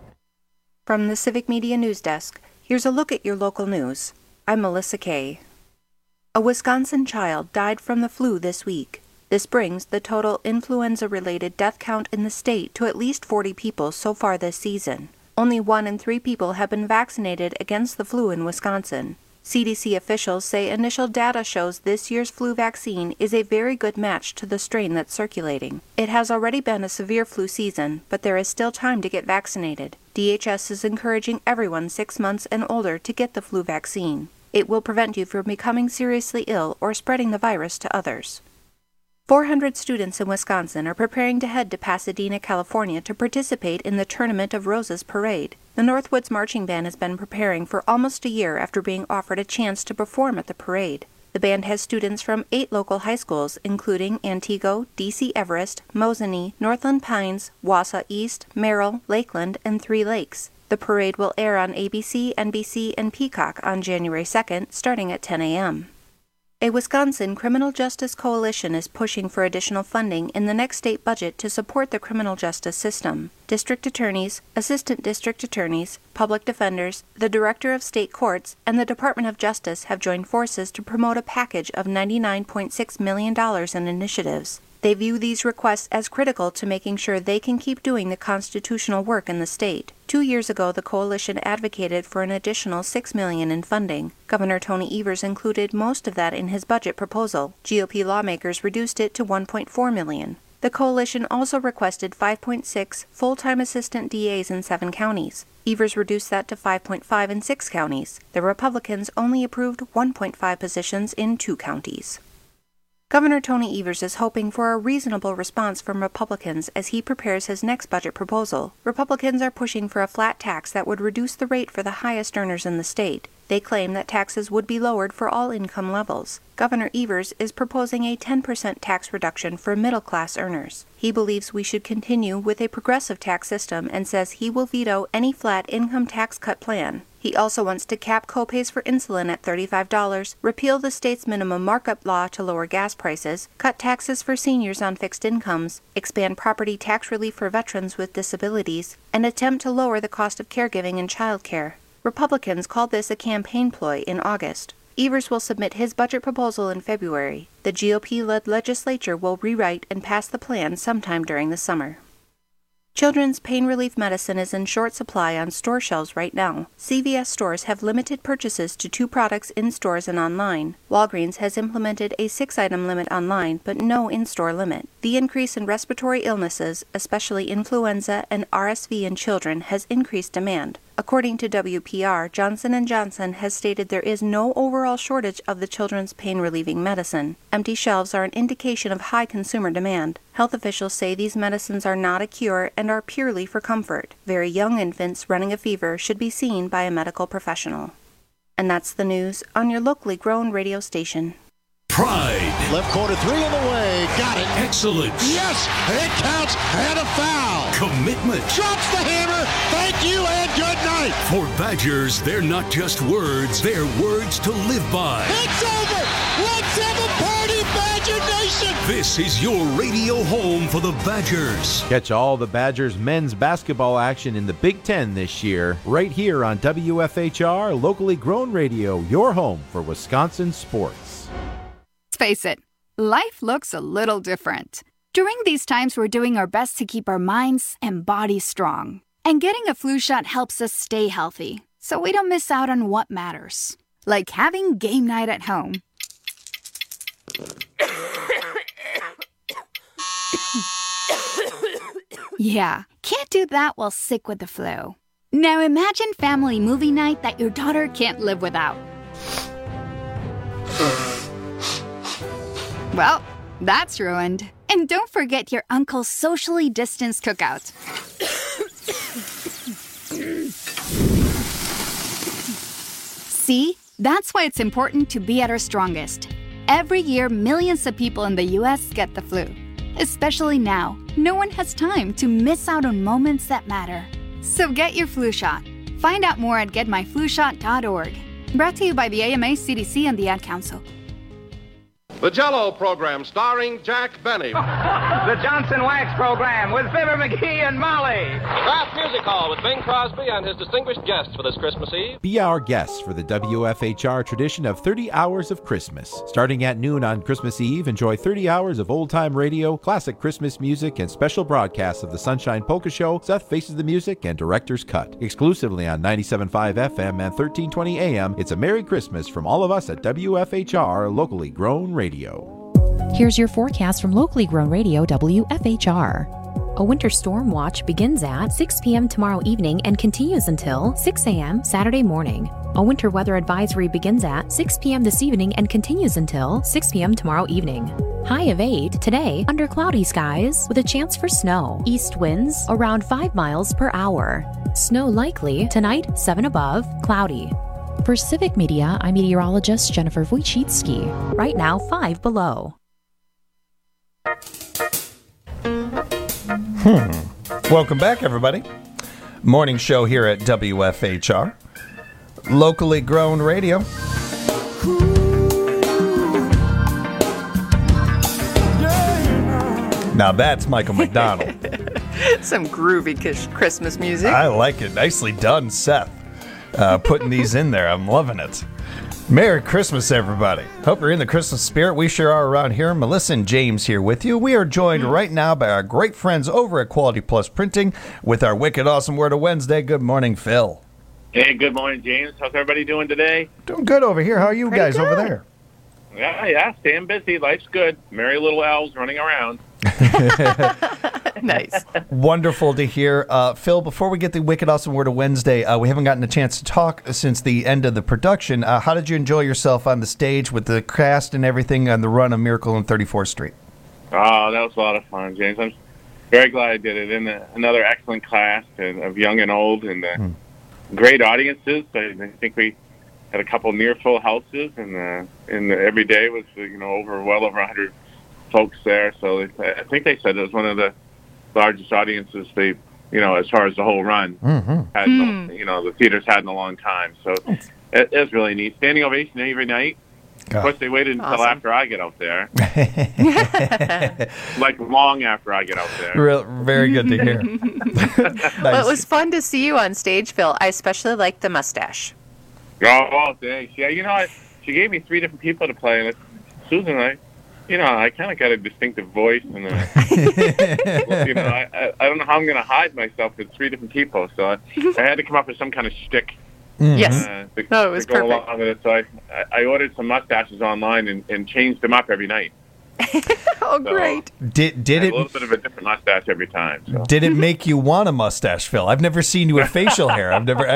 From the Civic Media News Desk, here's a look at your local news. I'm Melissa Kay. A Wisconsin child died from the flu this week. This brings the total influenza-related death count in the state to at least 40 people so far this season. Only 1 in 3 people have been vaccinated against the flu in Wisconsin. CDC officials say initial data shows this year's flu vaccine is a very good match to the strain that's circulating. It has already been a severe flu season, but there is still time to get vaccinated. DHS is encouraging everyone 6 months and older to get the flu vaccine. It will prevent you from becoming seriously ill or spreading the virus to others. 400 students in Wisconsin are preparing to head to Pasadena, California to participate in the Tournament of Roses parade. The Northwoods Marching Band has been preparing for almost a year after being offered a chance to perform at the parade. The band has students from 8 local high schools, including Antigo, D.C. Everest, Mosinee, Northland Pines, Wausau East, Merrill, Lakeland, and 3 Lakes. The parade will air on ABC, NBC, and Peacock on January 2nd, starting at 10 a.m. A Wisconsin criminal justice coalition is pushing for additional funding in the next state budget to support the criminal justice system. District attorneys, assistant district attorneys, public defenders, the director of state courts, and the Department of Justice have joined forces to promote a package of $99.6 million in initiatives. They view these requests as critical to making sure they can keep doing the constitutional work in the state. 2 years ago, the coalition advocated for an additional $6 million in funding. Governor Tony Evers included most of that in his budget proposal. GOP lawmakers reduced it to $1.4 million. The coalition also requested 5.6 full-time assistant DAs in 7 counties. Evers reduced that to 5.5 in 6 counties. The Republicans only approved 1.5 positions in 2 counties. Governor Tony Evers is hoping for a reasonable response from Republicans as he prepares his next budget proposal. Republicans are pushing for a flat tax that would reduce the rate for the highest earners in the state. They claim that taxes would be lowered for all income levels. Governor Evers is proposing a 10% tax reduction for middle-class earners. He believes we should continue with a progressive tax system and says he will veto any flat income tax cut plan. He also wants to cap copays for insulin at $35, repeal the state's minimum markup law to lower gas prices, cut taxes for seniors on fixed incomes, expand property tax relief for veterans with disabilities, and attempt to lower the cost of caregiving and childcare. Republicans called this a campaign ploy in August. Evers will submit his budget proposal in February. The GOP-led legislature will rewrite and pass the plan sometime during the summer. Children's pain relief medicine is in short supply on store shelves right now. CVS stores have limited purchases to 2 products in stores and online. Walgreens has implemented a 6-item limit online, but no in-store limit. The increase in respiratory illnesses, especially influenza and RSV in children, has increased demand. According to WPR, Johnson & Johnson has stated there is no overall shortage of the children's pain-relieving medicine. Empty shelves are an indication of high consumer demand. Health officials say these medicines are not a cure and are purely for comfort. Very young infants running a fever should be seen by a medical professional. And that's the news on your locally grown radio station. Pride. Left corner 3 on the way. Got it. Excellence. Yes, it counts and a foul. Commitment. Drops the hammer. Thank you and good night. For Badgers, they're not just words, they're words to live by. It's over. Let's have a party, Badger Nation. This is your radio home for the Badgers. Catch all the Badgers men's basketball action in the Big Ten this year, right here on WFHR, locally grown radio, your home for Wisconsin sports. Face it, life looks a little different. During these times, we're doing our best to keep our minds and bodies strong. And getting a flu shot helps us stay healthy, so we don't miss out on what matters. Like having game night at home. Yeah, can't do that while sick with the flu. Now imagine family movie night that your daughter can't live without. Well, that's ruined. And don't forget your uncle's socially distanced cookout. See? That's why it's important to be at our strongest. Every year, millions of people in the U.S. get the flu. Especially now, no one has time to miss out on moments that matter. So get your flu shot. Find out more at getmyflushot.org. Brought to you by the AMA, CDC, and the Ad Council. The Jell-O program starring Jack Benny. The Johnson Wax program with Fibber McGee and Molly. Kraft Music Hall with Bing Crosby and his distinguished guests for this Christmas Eve. Be our guest for the WFHR tradition of 30 hours of Christmas. Starting at noon on Christmas Eve, enjoy 30 hours of old-time radio, classic Christmas music, and special broadcasts of the Sunshine Polka Show, Seth Faces the Music, and Director's Cut. Exclusively on 97.5 FM and 1320 AM, it's a Merry Christmas from all of us at WFHR, locally grown radio. Here's your forecast from locally grown radio WFHR. A winter storm watch begins at 6 p.m. tomorrow evening and continues until 6 a.m. Saturday morning. A winter weather advisory begins at 6 p.m. this evening and continues until 6 p.m. tomorrow evening. High of 8 today under cloudy skies with a chance for snow. East winds around 5 miles per hour. Snow likely tonight 7 above, cloudy. For Civic Media, I'm meteorologist Jennifer Wojcicki. Right now, 5 below. Welcome back, everybody. Morning show here at WFHR. Locally grown radio. Now that's Michael McDonald. Some groovy Christmas music. I like it. Nicely done, Seth. Putting these in there. I'm loving it. Merry Christmas, everybody. Hope you're in the Christmas spirit. We sure are around here. Melissa and James here with you. We are joined right now by our great friends over at Quality Plus Printing with our wicked awesome word of Wednesday. Good morning, Phil. Hey, good morning, James. How's everybody doing today? Doing good over here. How are you Pretty guys good. over there? Yeah, staying busy. Life's good. Merry little elves running around. Nice. Wonderful to hear. Phil, before we get the wicked awesome word of Wednesday, we haven't gotten a chance to talk since the end of the production. How did you enjoy yourself on the stage with the cast and everything on the run of Miracle on 34th Street? Oh, that was a lot of fun, James. I'm very glad I did it. In another excellent cast of young and old, and great audiences. I think we had a couple near full houses, and every day was well over 100 folks there. So I think they said it was one of the largest audiences they, as far as the whole run, had, the theater's had in a long time. So it was really neat. Standing ovation every night. Of course, they waited until after I get out there. Like long after I get out there. Very good to hear. Nice. Well, it was fun to see you on stage, Phil. I especially liked the mustache. Oh, thanks. Yeah, she gave me 3 different people to play, and Susan and I kind of got a distinctive voice, and I don't know how I'm going to hide myself with 3 different people, so I had to come up with some kind of shtick. Yes. To it was go perfect. along with it. So I ordered some mustaches online and changed them up every night. Great. Did a it? little bit of a different mustache every time. So. Did it make you want a mustache, Phil? I've never seen you with facial hair.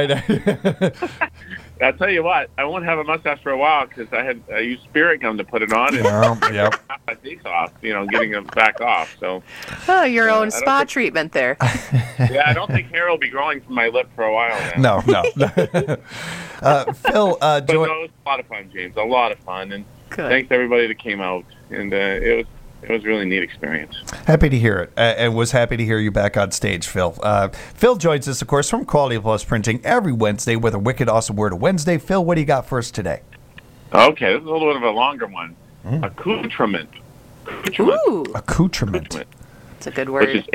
I'll tell you what, I won't have a mustache for a while because I used spirit gum to put it on and yep. my face off, getting them back off. So Your own spa treatment there. yeah, I don't think hair will be growing from my lip for a while now. No. Phil, but no, it was a lot of fun, James. A lot of fun, and thanks to everybody that came out. And it was a really neat experience. Happy to hear it, and was happy to hear you back on stage, Phil. Phil joins us, of course, from Quality Plus Printing every Wednesday with a wicked awesome word of Wednesday. Phil, what do you got for us today? Okay, this is a little bit of a longer one. Accoutrement. Ooh. Accoutrement. It's a good word. Which is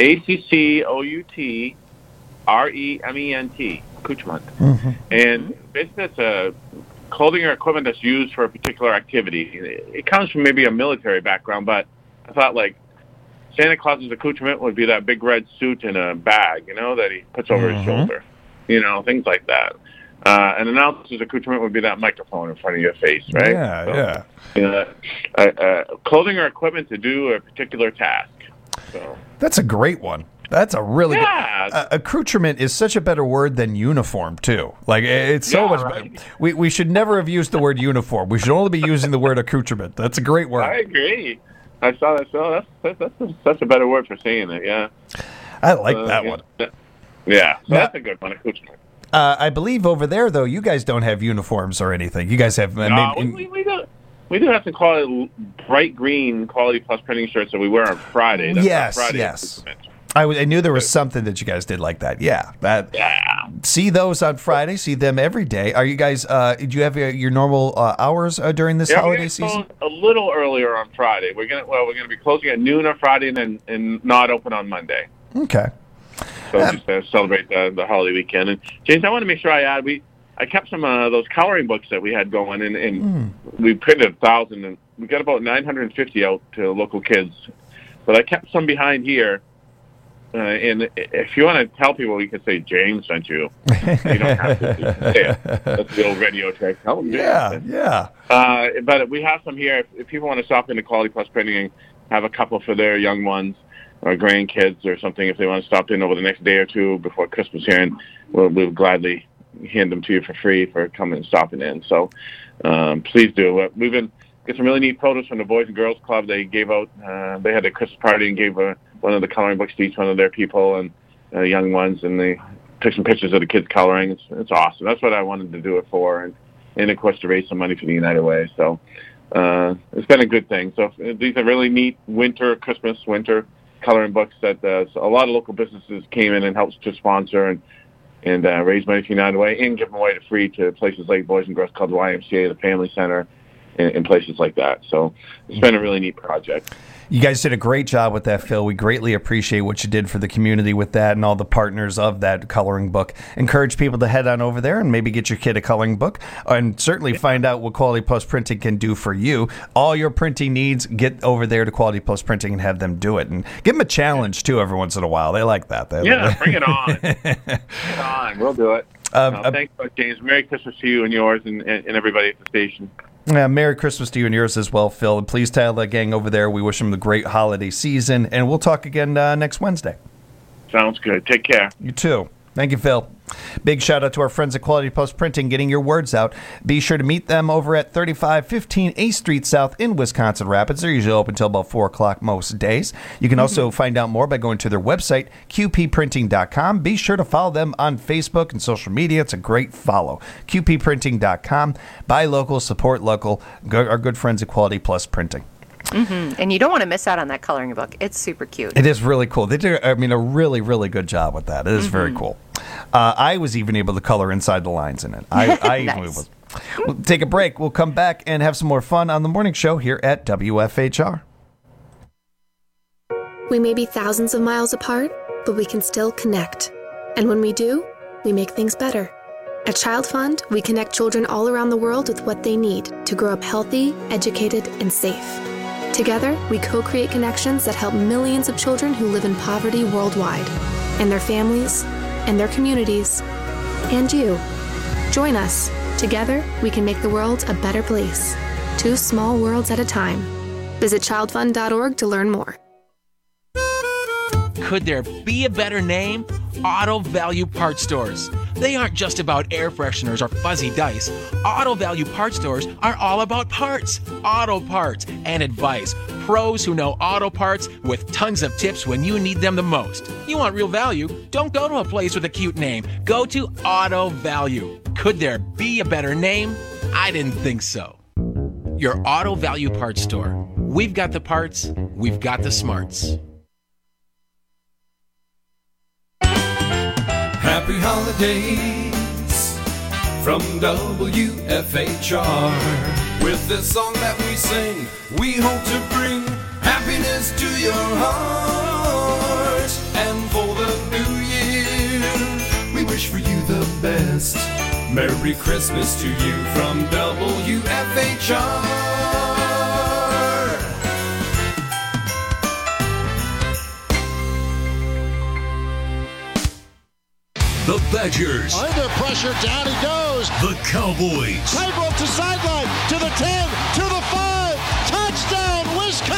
ACCOUTREMENT. Accoutrement. And basically it's a clothing or equipment that's used for a particular activity. It comes from maybe a military background, but I thought Santa Claus's accoutrement would be that big red suit and a bag, that he puts over his shoulder. Things like that. An announcer's accoutrement would be that microphone in front of your face, right? Yeah. Clothing or equipment to do a particular task. So that's a great one. That's a really good... accoutrement is such a better word than uniform, too. It's so much better. We should never have used the word uniform. We should only be using the word accoutrement. That's a great word. I agree. I saw that. So that's such a better word for saying it, yeah. I like that one. Yeah, so that's a good one, accoutrement. I believe over there, though, you guys don't have uniforms or anything. You guys have... We do have some bright green Quality Plus printing shirts that we wear on Friday. That's yes. I knew there was something that you guys did like that. Yeah. See those on Friday. See them every day. Are you guys? Do you have your normal hours during this holiday season? A little earlier on Friday. We're gonna be closing at noon on Friday and not open on Monday. Okay. So just to celebrate the holiday weekend. And James, I want to make sure I add I kept some of those coloring books that we had going, and we printed 1,000, and we got about 950 out to local kids. But I kept some behind here, and if you want to tell people, you can say James sent you. You don't have to say it. That's the old radio trick. Tell them James. Yeah. But we have some here. If people want to stop into Quality Plus Printing and have a couple for their young ones or grandkids or something, if they want to stop in over the next day or two before Christmas here, and we'll gladly hand them to you for free for coming and stopping in. So please do. We've been get some really neat photos from the Boys and Girls Club. They gave out. They had a Christmas party and gave one of the coloring books to each one of their people and young ones, and they took some pictures of the kids coloring. It's awesome. That's what I wanted to do it for, and of course to raise some money for the United Way. So it's been a good thing. So these are really neat winter coloring books that a lot of local businesses came in and helped to sponsor and raise money for United Way and give them away to free to places like Boys and Girls Club, the YMCA, the Family Center, and places like that. So it's been a really neat project. You guys did a great job with that, Phil. We greatly appreciate what you did for the community with that and all the partners of that coloring book. Encourage people to head on over there and maybe get your kid a coloring book, and certainly find out what Quality Plus Printing can do for you. All your printing needs, get over there to Quality Plus Printing and have them do it. And give them a challenge, too, every once in a while. They like that. Bring it on. Bring it on. We'll do it. Thanks, James. Merry Christmas to you and yours and everybody at the station. Merry Christmas to you and yours as well, Phil. And please tell the gang over there we wish them a great holiday season. And we'll talk again next Wednesday. Sounds good. Take care. You too. Thank you, Phil. Big shout out to our friends at Quality Plus Printing, getting your words out. Be sure to meet them over at 3515 8th Street South in Wisconsin Rapids. They're usually open until about 4 o'clock most days. You can also find out more by going to their website, qpprinting.com. Be sure to follow them on Facebook and social media. It's a great follow. qpprinting.com. Buy local, support local. Our good friends at Quality Plus Printing. And you don't want to miss out on that coloring book. It's super cute. It is really cool. They did, a really, really good job with that. It is very cool. I was even able to color inside the lines in it. Nice. We'll take a break. We'll come back and have some more fun on the morning show here at WFHR. We may be thousands of miles apart, but we can still connect. And when we do, we make things better. At Child Fund, we connect children all around the world with what they need to grow up healthy, educated, and safe. Together, we co-create connections that help millions of children who live in poverty worldwide, and their families, and their communities, and you. Join us. Together, we can make the world a better place. 2 small worlds at a time. Visit childfund.org to learn more. Could there be a better name? Auto Value Parts Stores. They aren't just about air fresheners or fuzzy dice. Auto Value Parts Stores are all about parts, auto parts, and advice. Pros who know auto parts with tons of tips when you need them the most. You want real value? Don't go to a place with a cute name. Go to Auto Value. Could there be a better name? I didn't think so. Your Auto Value Parts Store. We've got the parts, we've got the smarts. Happy holidays from WFHR. With this song that we sing, we hope to bring happiness to your heart. And for the new year, we wish for you the best. Merry Christmas to you from WFHR. The Badgers. Under pressure, down he goes. The Cowboys. Tightrope to sideline, to the 10, to the 5. Touchdown,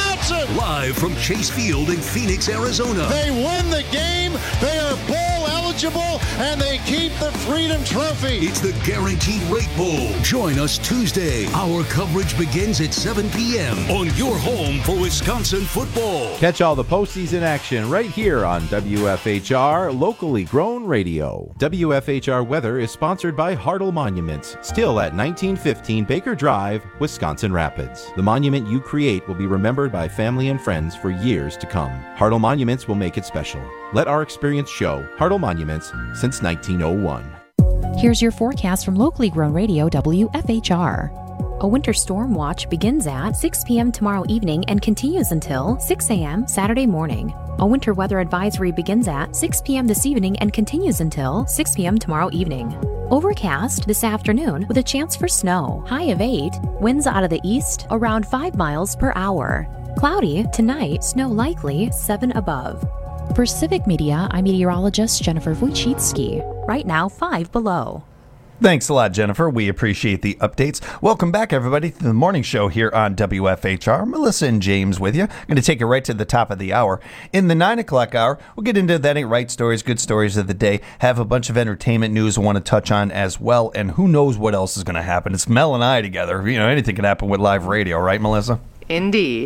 Live from Chase Field in Phoenix, Arizona. They win the game. They are bowl eligible. eligible, and they keep the Freedom Trophy. It's the Guaranteed Rate Bowl. Join us Tuesday. Our coverage begins at 7 p.m. on your home for Wisconsin football. Catch all the postseason action right here on WFHR, locally grown radio. WFHR weather is sponsored by Hartle Monuments, still at 1915 Baker Drive, Wisconsin Rapids. The monument you create will be remembered by family and friends for years to come. Hartle Monuments will make it special. Let our experience show. Hartle Monuments since 1901. Here's your forecast from locally grown radio WFHR. A winter storm watch begins at 6 p.m. tomorrow evening and continues until 6 a.m. Saturday morning. A winter weather advisory begins at 6 p.m. this evening and continues until 6 p.m. tomorrow evening. Overcast this afternoon with a chance for snow. High of 8. Winds out of the east around 5 miles per hour. Cloudy tonight. Snow likely 7 above. For Civic Media, I'm meteorologist Jennifer Wojcicki. Right now, 5 below. Thanks a lot, Jennifer. We appreciate the updates. Welcome back, everybody, to the morning show here on WFHR. Melissa and James with you. I'm going to take you right to the top of the hour. In the 9 o'clock hour, we'll get into That Ain't Right stories, good stories of the day, have a bunch of entertainment news we want to touch on as well, and who knows what else is going to happen. It's Mel and I together. You know, anything can happen with live radio, right, Melissa? Indeed.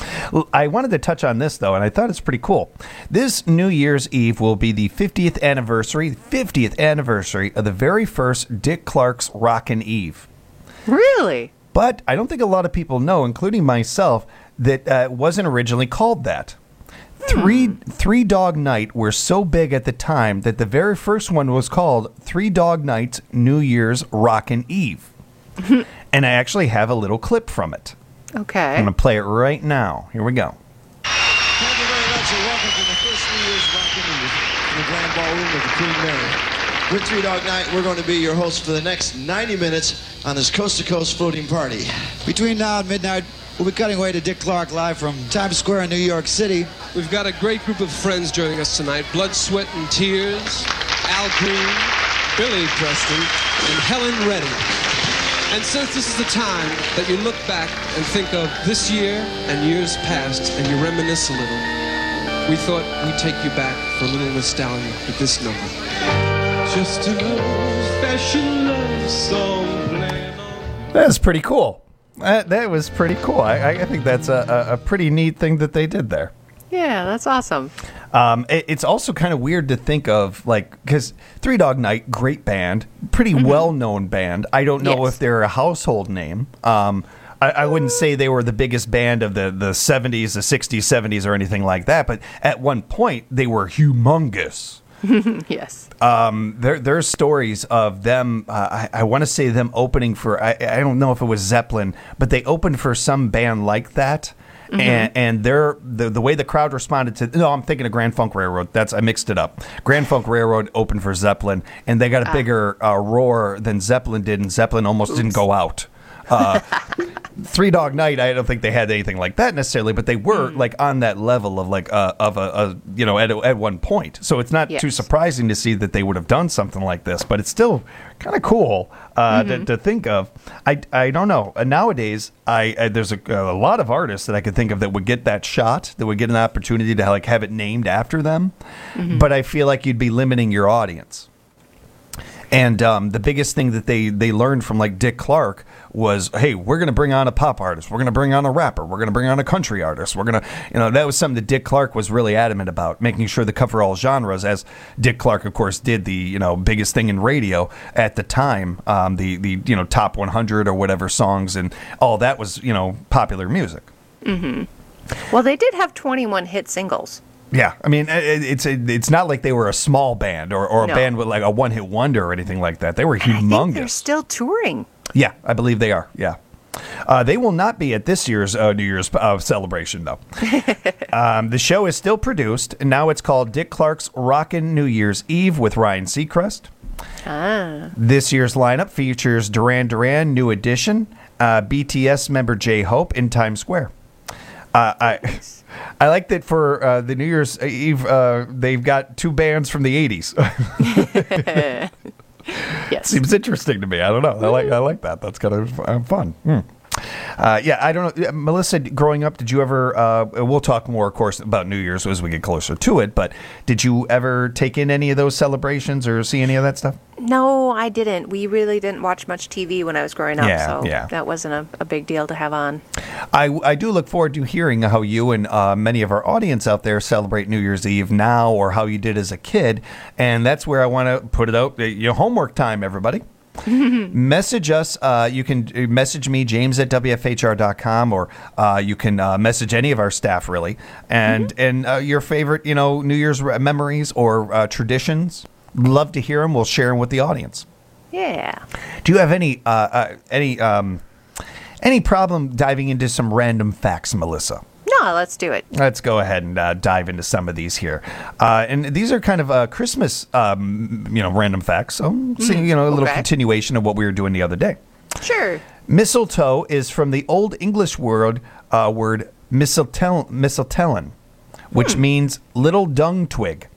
I wanted to touch on this, though, and I thought it's pretty cool. This New Year's Eve will be the 50th anniversary of the very first Dick Clark's Rockin' Eve. Really? But I don't think a lot of people know, including myself, that it wasn't originally called that. Three Dog Night were so big at the time that the very first one was called Three Dog Night's New Year's Rockin' Eve. And I actually have a little clip from it. Okay. I'm going to play it right now. Here we go. Thank you very much, and welcome to the first New Year's Rockin' Eve in the Grand Ballroom of the Queen Mary. With Three Dog Night, we're going to be your hosts for the next 90 minutes on this coast-to-coast floating party. Between now and midnight, we'll be cutting away to Dick Clark live from Times Square in New York City. We've got a great group of friends joining us tonight. Blood, Sweat, and Tears, Al Green, Billy Preston, and Helen Reddy. And since this is the time that you look back and think of this year and years past and you reminisce a little, we thought we'd take you back for a little nostalgia with this number. Just an old-fashioned love song playing on. That's pretty cool. That was pretty cool. I think that's a pretty neat thing that they did there. Yeah, that's awesome. It's also kind of weird to think of, like, because Three Dog Night, great band, pretty well-known band. I don't know if they're a household name. I wouldn't say they were the biggest band of the 70s, the 60s, 70s, or anything like that, but at one point, they were humongous. Yes. There's stories of them, I want to say them opening for, I don't know if it was Zeppelin, but they opened for some band like that. And the way the crowd responded to, no, I'm thinking of Grand Funk Railroad. I mixed it up. Grand Funk Railroad opened for Zeppelin, and they got a bigger roar than Zeppelin did, and Zeppelin almost didn't go out. Three Dog Night, I don't think they had anything like that necessarily, but they were like on that level of like at one point. So it's not too surprising to see that they would have done something like this, but it's still kind of cool to think of. I don't know. Nowadays, there's a lot of artists that I could think of that would get that shot, that would get an opportunity to like have it named after them, but I feel like you'd be limiting your audience. And the biggest thing that they learned from like Dick Clark was, hey, we're going to bring on a pop artist. We're going to bring on a rapper. We're going to bring on a country artist. We're going to, that was something that Dick Clark was really adamant about, making sure to cover all genres, as Dick Clark, of course, did the, biggest thing in radio at the time, the top 100 or whatever songs, and all that was, popular music. Well, they did have 21 hit singles. Yeah, I mean, it's not like they were a small band or a band with like a one-hit wonder or anything like that. They were humongous. I think they're still touring. Yeah, I believe they are, yeah. They will not be at this year's New Year's celebration, though. The show is still produced, and now it's called Dick Clark's Rockin' New Year's Eve with Ryan Seacrest. This year's lineup features Duran Duran, New Edition, BTS member J-Hope in Times Square. I like that for the New Year's Eve, they've got two bands from the 80s. Yes. Seems interesting to me. I don't know. I like that. That's kind of fun. I don't know. Melissa, growing up, did you ever, we'll talk more, of course, about New Year's as we get closer to it, but did you ever take in any of those celebrations or see any of that stuff? No, I didn't. We really didn't watch much TV when I was growing up, so that wasn't a big deal to have on. I do look forward to hearing how you and many of our audience out there celebrate New Year's Eve now, or how you did as a kid, and that's where I want to put it out. Your homework time, everybody. Message us. You can message me, James at WFHR.com, or you can message any of our staff, really, and your favorite, New Year's memories or traditions. Love to hear them. We'll share them with the audience. Yeah. Do you have any problem diving into some random facts, Melissa? No, let's do it. Let's go ahead and dive into some of these here. And these are kind of Christmas, random facts. So, a little continuation of what we were doing the other day. Sure. Mistletoe is from the Old English word mistletoe, which means little dung twig.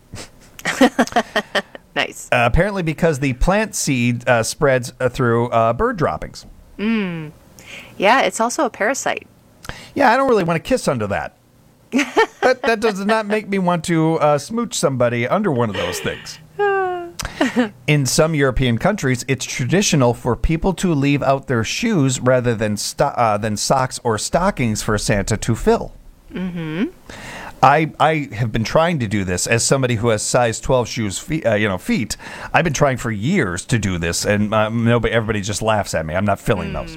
Nice. Apparently because the plant seed spreads through bird droppings. Yeah, it's also a parasite. Yeah, I don't really want to kiss under that. that does not make me want to smooch somebody under one of those things. In some European countries, it's traditional for people to leave out their shoes rather than socks or stockings for Santa to fill. Mm-hmm. I have been trying to do this as somebody who has size 12 feet. I've been trying for years to do this, and everybody just laughs at me. I'm not filling those.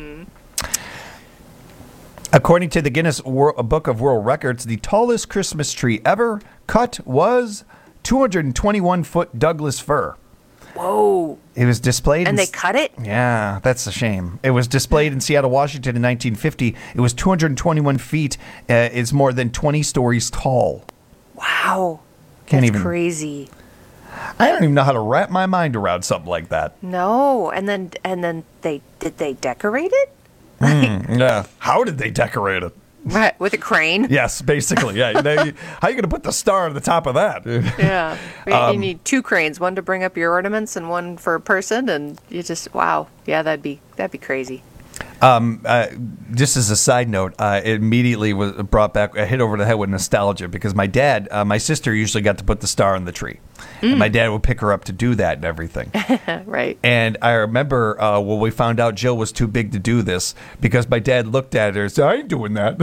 According to the Guinness Book of World Records, the tallest Christmas tree ever cut was 221-foot Douglas fir. Whoa. It was displayed. And they cut it? Yeah, that's a shame. It was displayed in Seattle, Washington in 1950. It was 221 feet. It's more than 20 stories tall. Wow. That's crazy. I don't even know how to wrap my mind around something like that. No. And then did they decorate it? Yeah. How did they decorate it? Right, with a crane? Yes, basically. Yeah. How are you going to put the star on the top of that? Yeah. You need two cranes, one to bring up your ornaments and one for a person, and you just, wow. Yeah, that'd be crazy. Just as a side note, it immediately was brought back, hit over the head with nostalgia, because my dad, my sister usually got to put the star on the tree. And my dad would pick her up to do that and everything. Right. And I remember when we found out Jill was too big to do this, because my dad looked at her and said, I ain't doing that.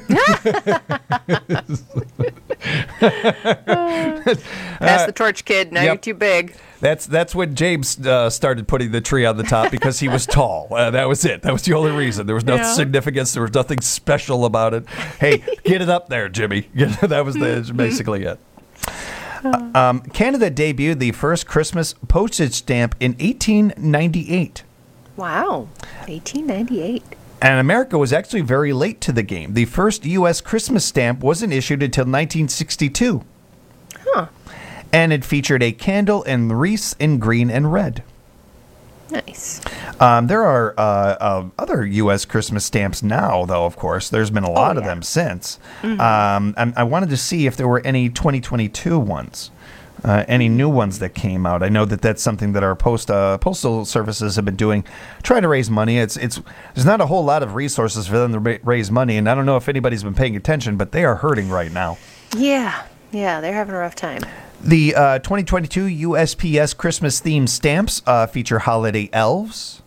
Pass the torch, kid. Now you're too big. That's when James started putting the tree on the top, because he was tall. That was it. That was the only reason. There was no significance. There was nothing special about it. Hey, get it up there, Jimmy. That was basically it. Canada debuted the first Christmas postage stamp in 1898. Wow, 1898. And America was actually very late to the game. The first U.S. Christmas stamp wasn't issued until 1962. Huh. And it featured a candle and wreaths in green and red. Nice. There are other U.S. Christmas stamps now, though, of course. There's been a lot of them since. Mm-hmm. I wanted to see if there were any 2022 ones, any new ones that came out. I know that's something that our postal services have been doing, trying to raise money. There's not a whole lot of resources for them to raise money, and I don't know if anybody's been paying attention, but they are hurting right now. Yeah, they're having a rough time. The 2022 USPS Christmas-themed stamps feature holiday elves,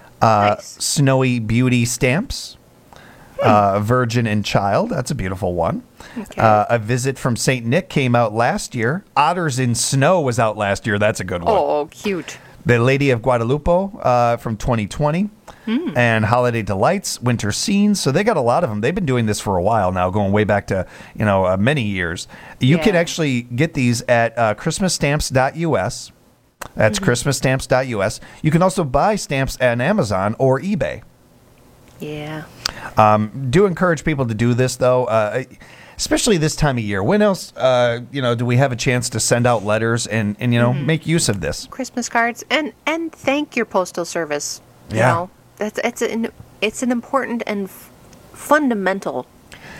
snowy beauty stamps, Virgin and Child. That's a beautiful one. Okay. A Visit from St. Nick came out last year. Otters in Snow was out last year. That's a good one. Oh, cute. The Lady of Guadalupe from 2020. And Holiday Delights, Winter Scenes. So they got a lot of them. They've been doing this for a while now, going way back to many years. You can actually get these at christmasstamps.us. That's christmasstamps.us. You can also buy stamps on Amazon or eBay. Yeah. Do encourage people to do this, though, especially this time of year. When else, do we have a chance to send out letters and make use of this? Christmas cards and thank your postal service. You know, it's an important and fundamental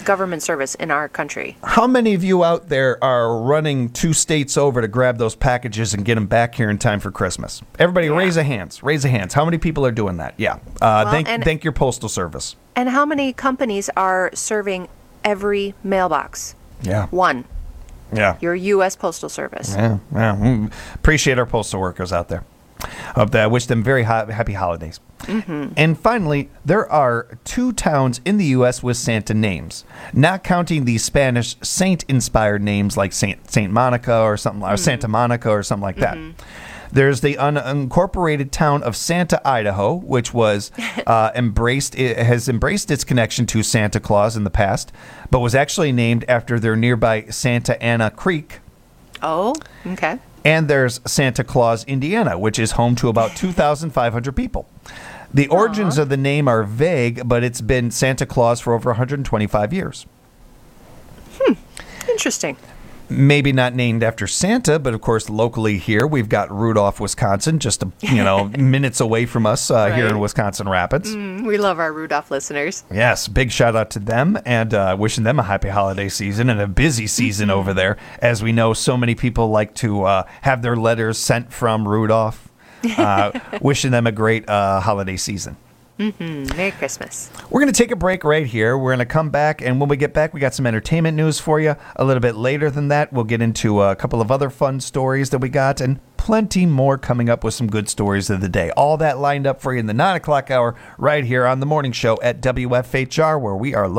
government service in our country. How many of you out there are running 2 states over to grab those packages and get them back here in time for Christmas? Everybody raise a hands. Raise a hands. How many people are doing that? Yeah. Thank your postal service. And how many companies are serving every mailbox? Yeah. 1. Yeah. Your U.S. Postal Service. Yeah. Appreciate our postal workers out there. I wish them very happy holidays. Mm-hmm. And finally, there are 2 towns in the U.S. with Santa names, not counting the Spanish saint-inspired names like Saint Monica or something, or Santa Monica or something like that. There's the unincorporated town of Santa, Idaho, which was has embraced its connection to Santa Claus in the past, but was actually named after their nearby Santa Ana Creek. Oh, okay. And there's Santa Claus, Indiana, which is home to about 2,500 people. The origins of the name are vague, but it's been Santa Claus for over 125 years. Interesting. Maybe not named after Santa, but of course locally here we've got Rudolph, Wisconsin, just minutes away from us here in Wisconsin Rapids. We love our Rudolph listeners. Yes, big shout out to them and wishing them a happy holiday season and a busy season over there. As we know, so many people like to have their letters sent from Rudolph. Wishing them a great holiday season. Merry Christmas. We're going to take a break right here. We're going to come back, and when we get back, we got some entertainment news for you. A little bit later than that, we'll get into a couple of other fun stories that we got, and plenty more coming up with some good stories of the day. All that lined up for you in the 9 o'clock hour right here on the morning show at WFHR, where we are located.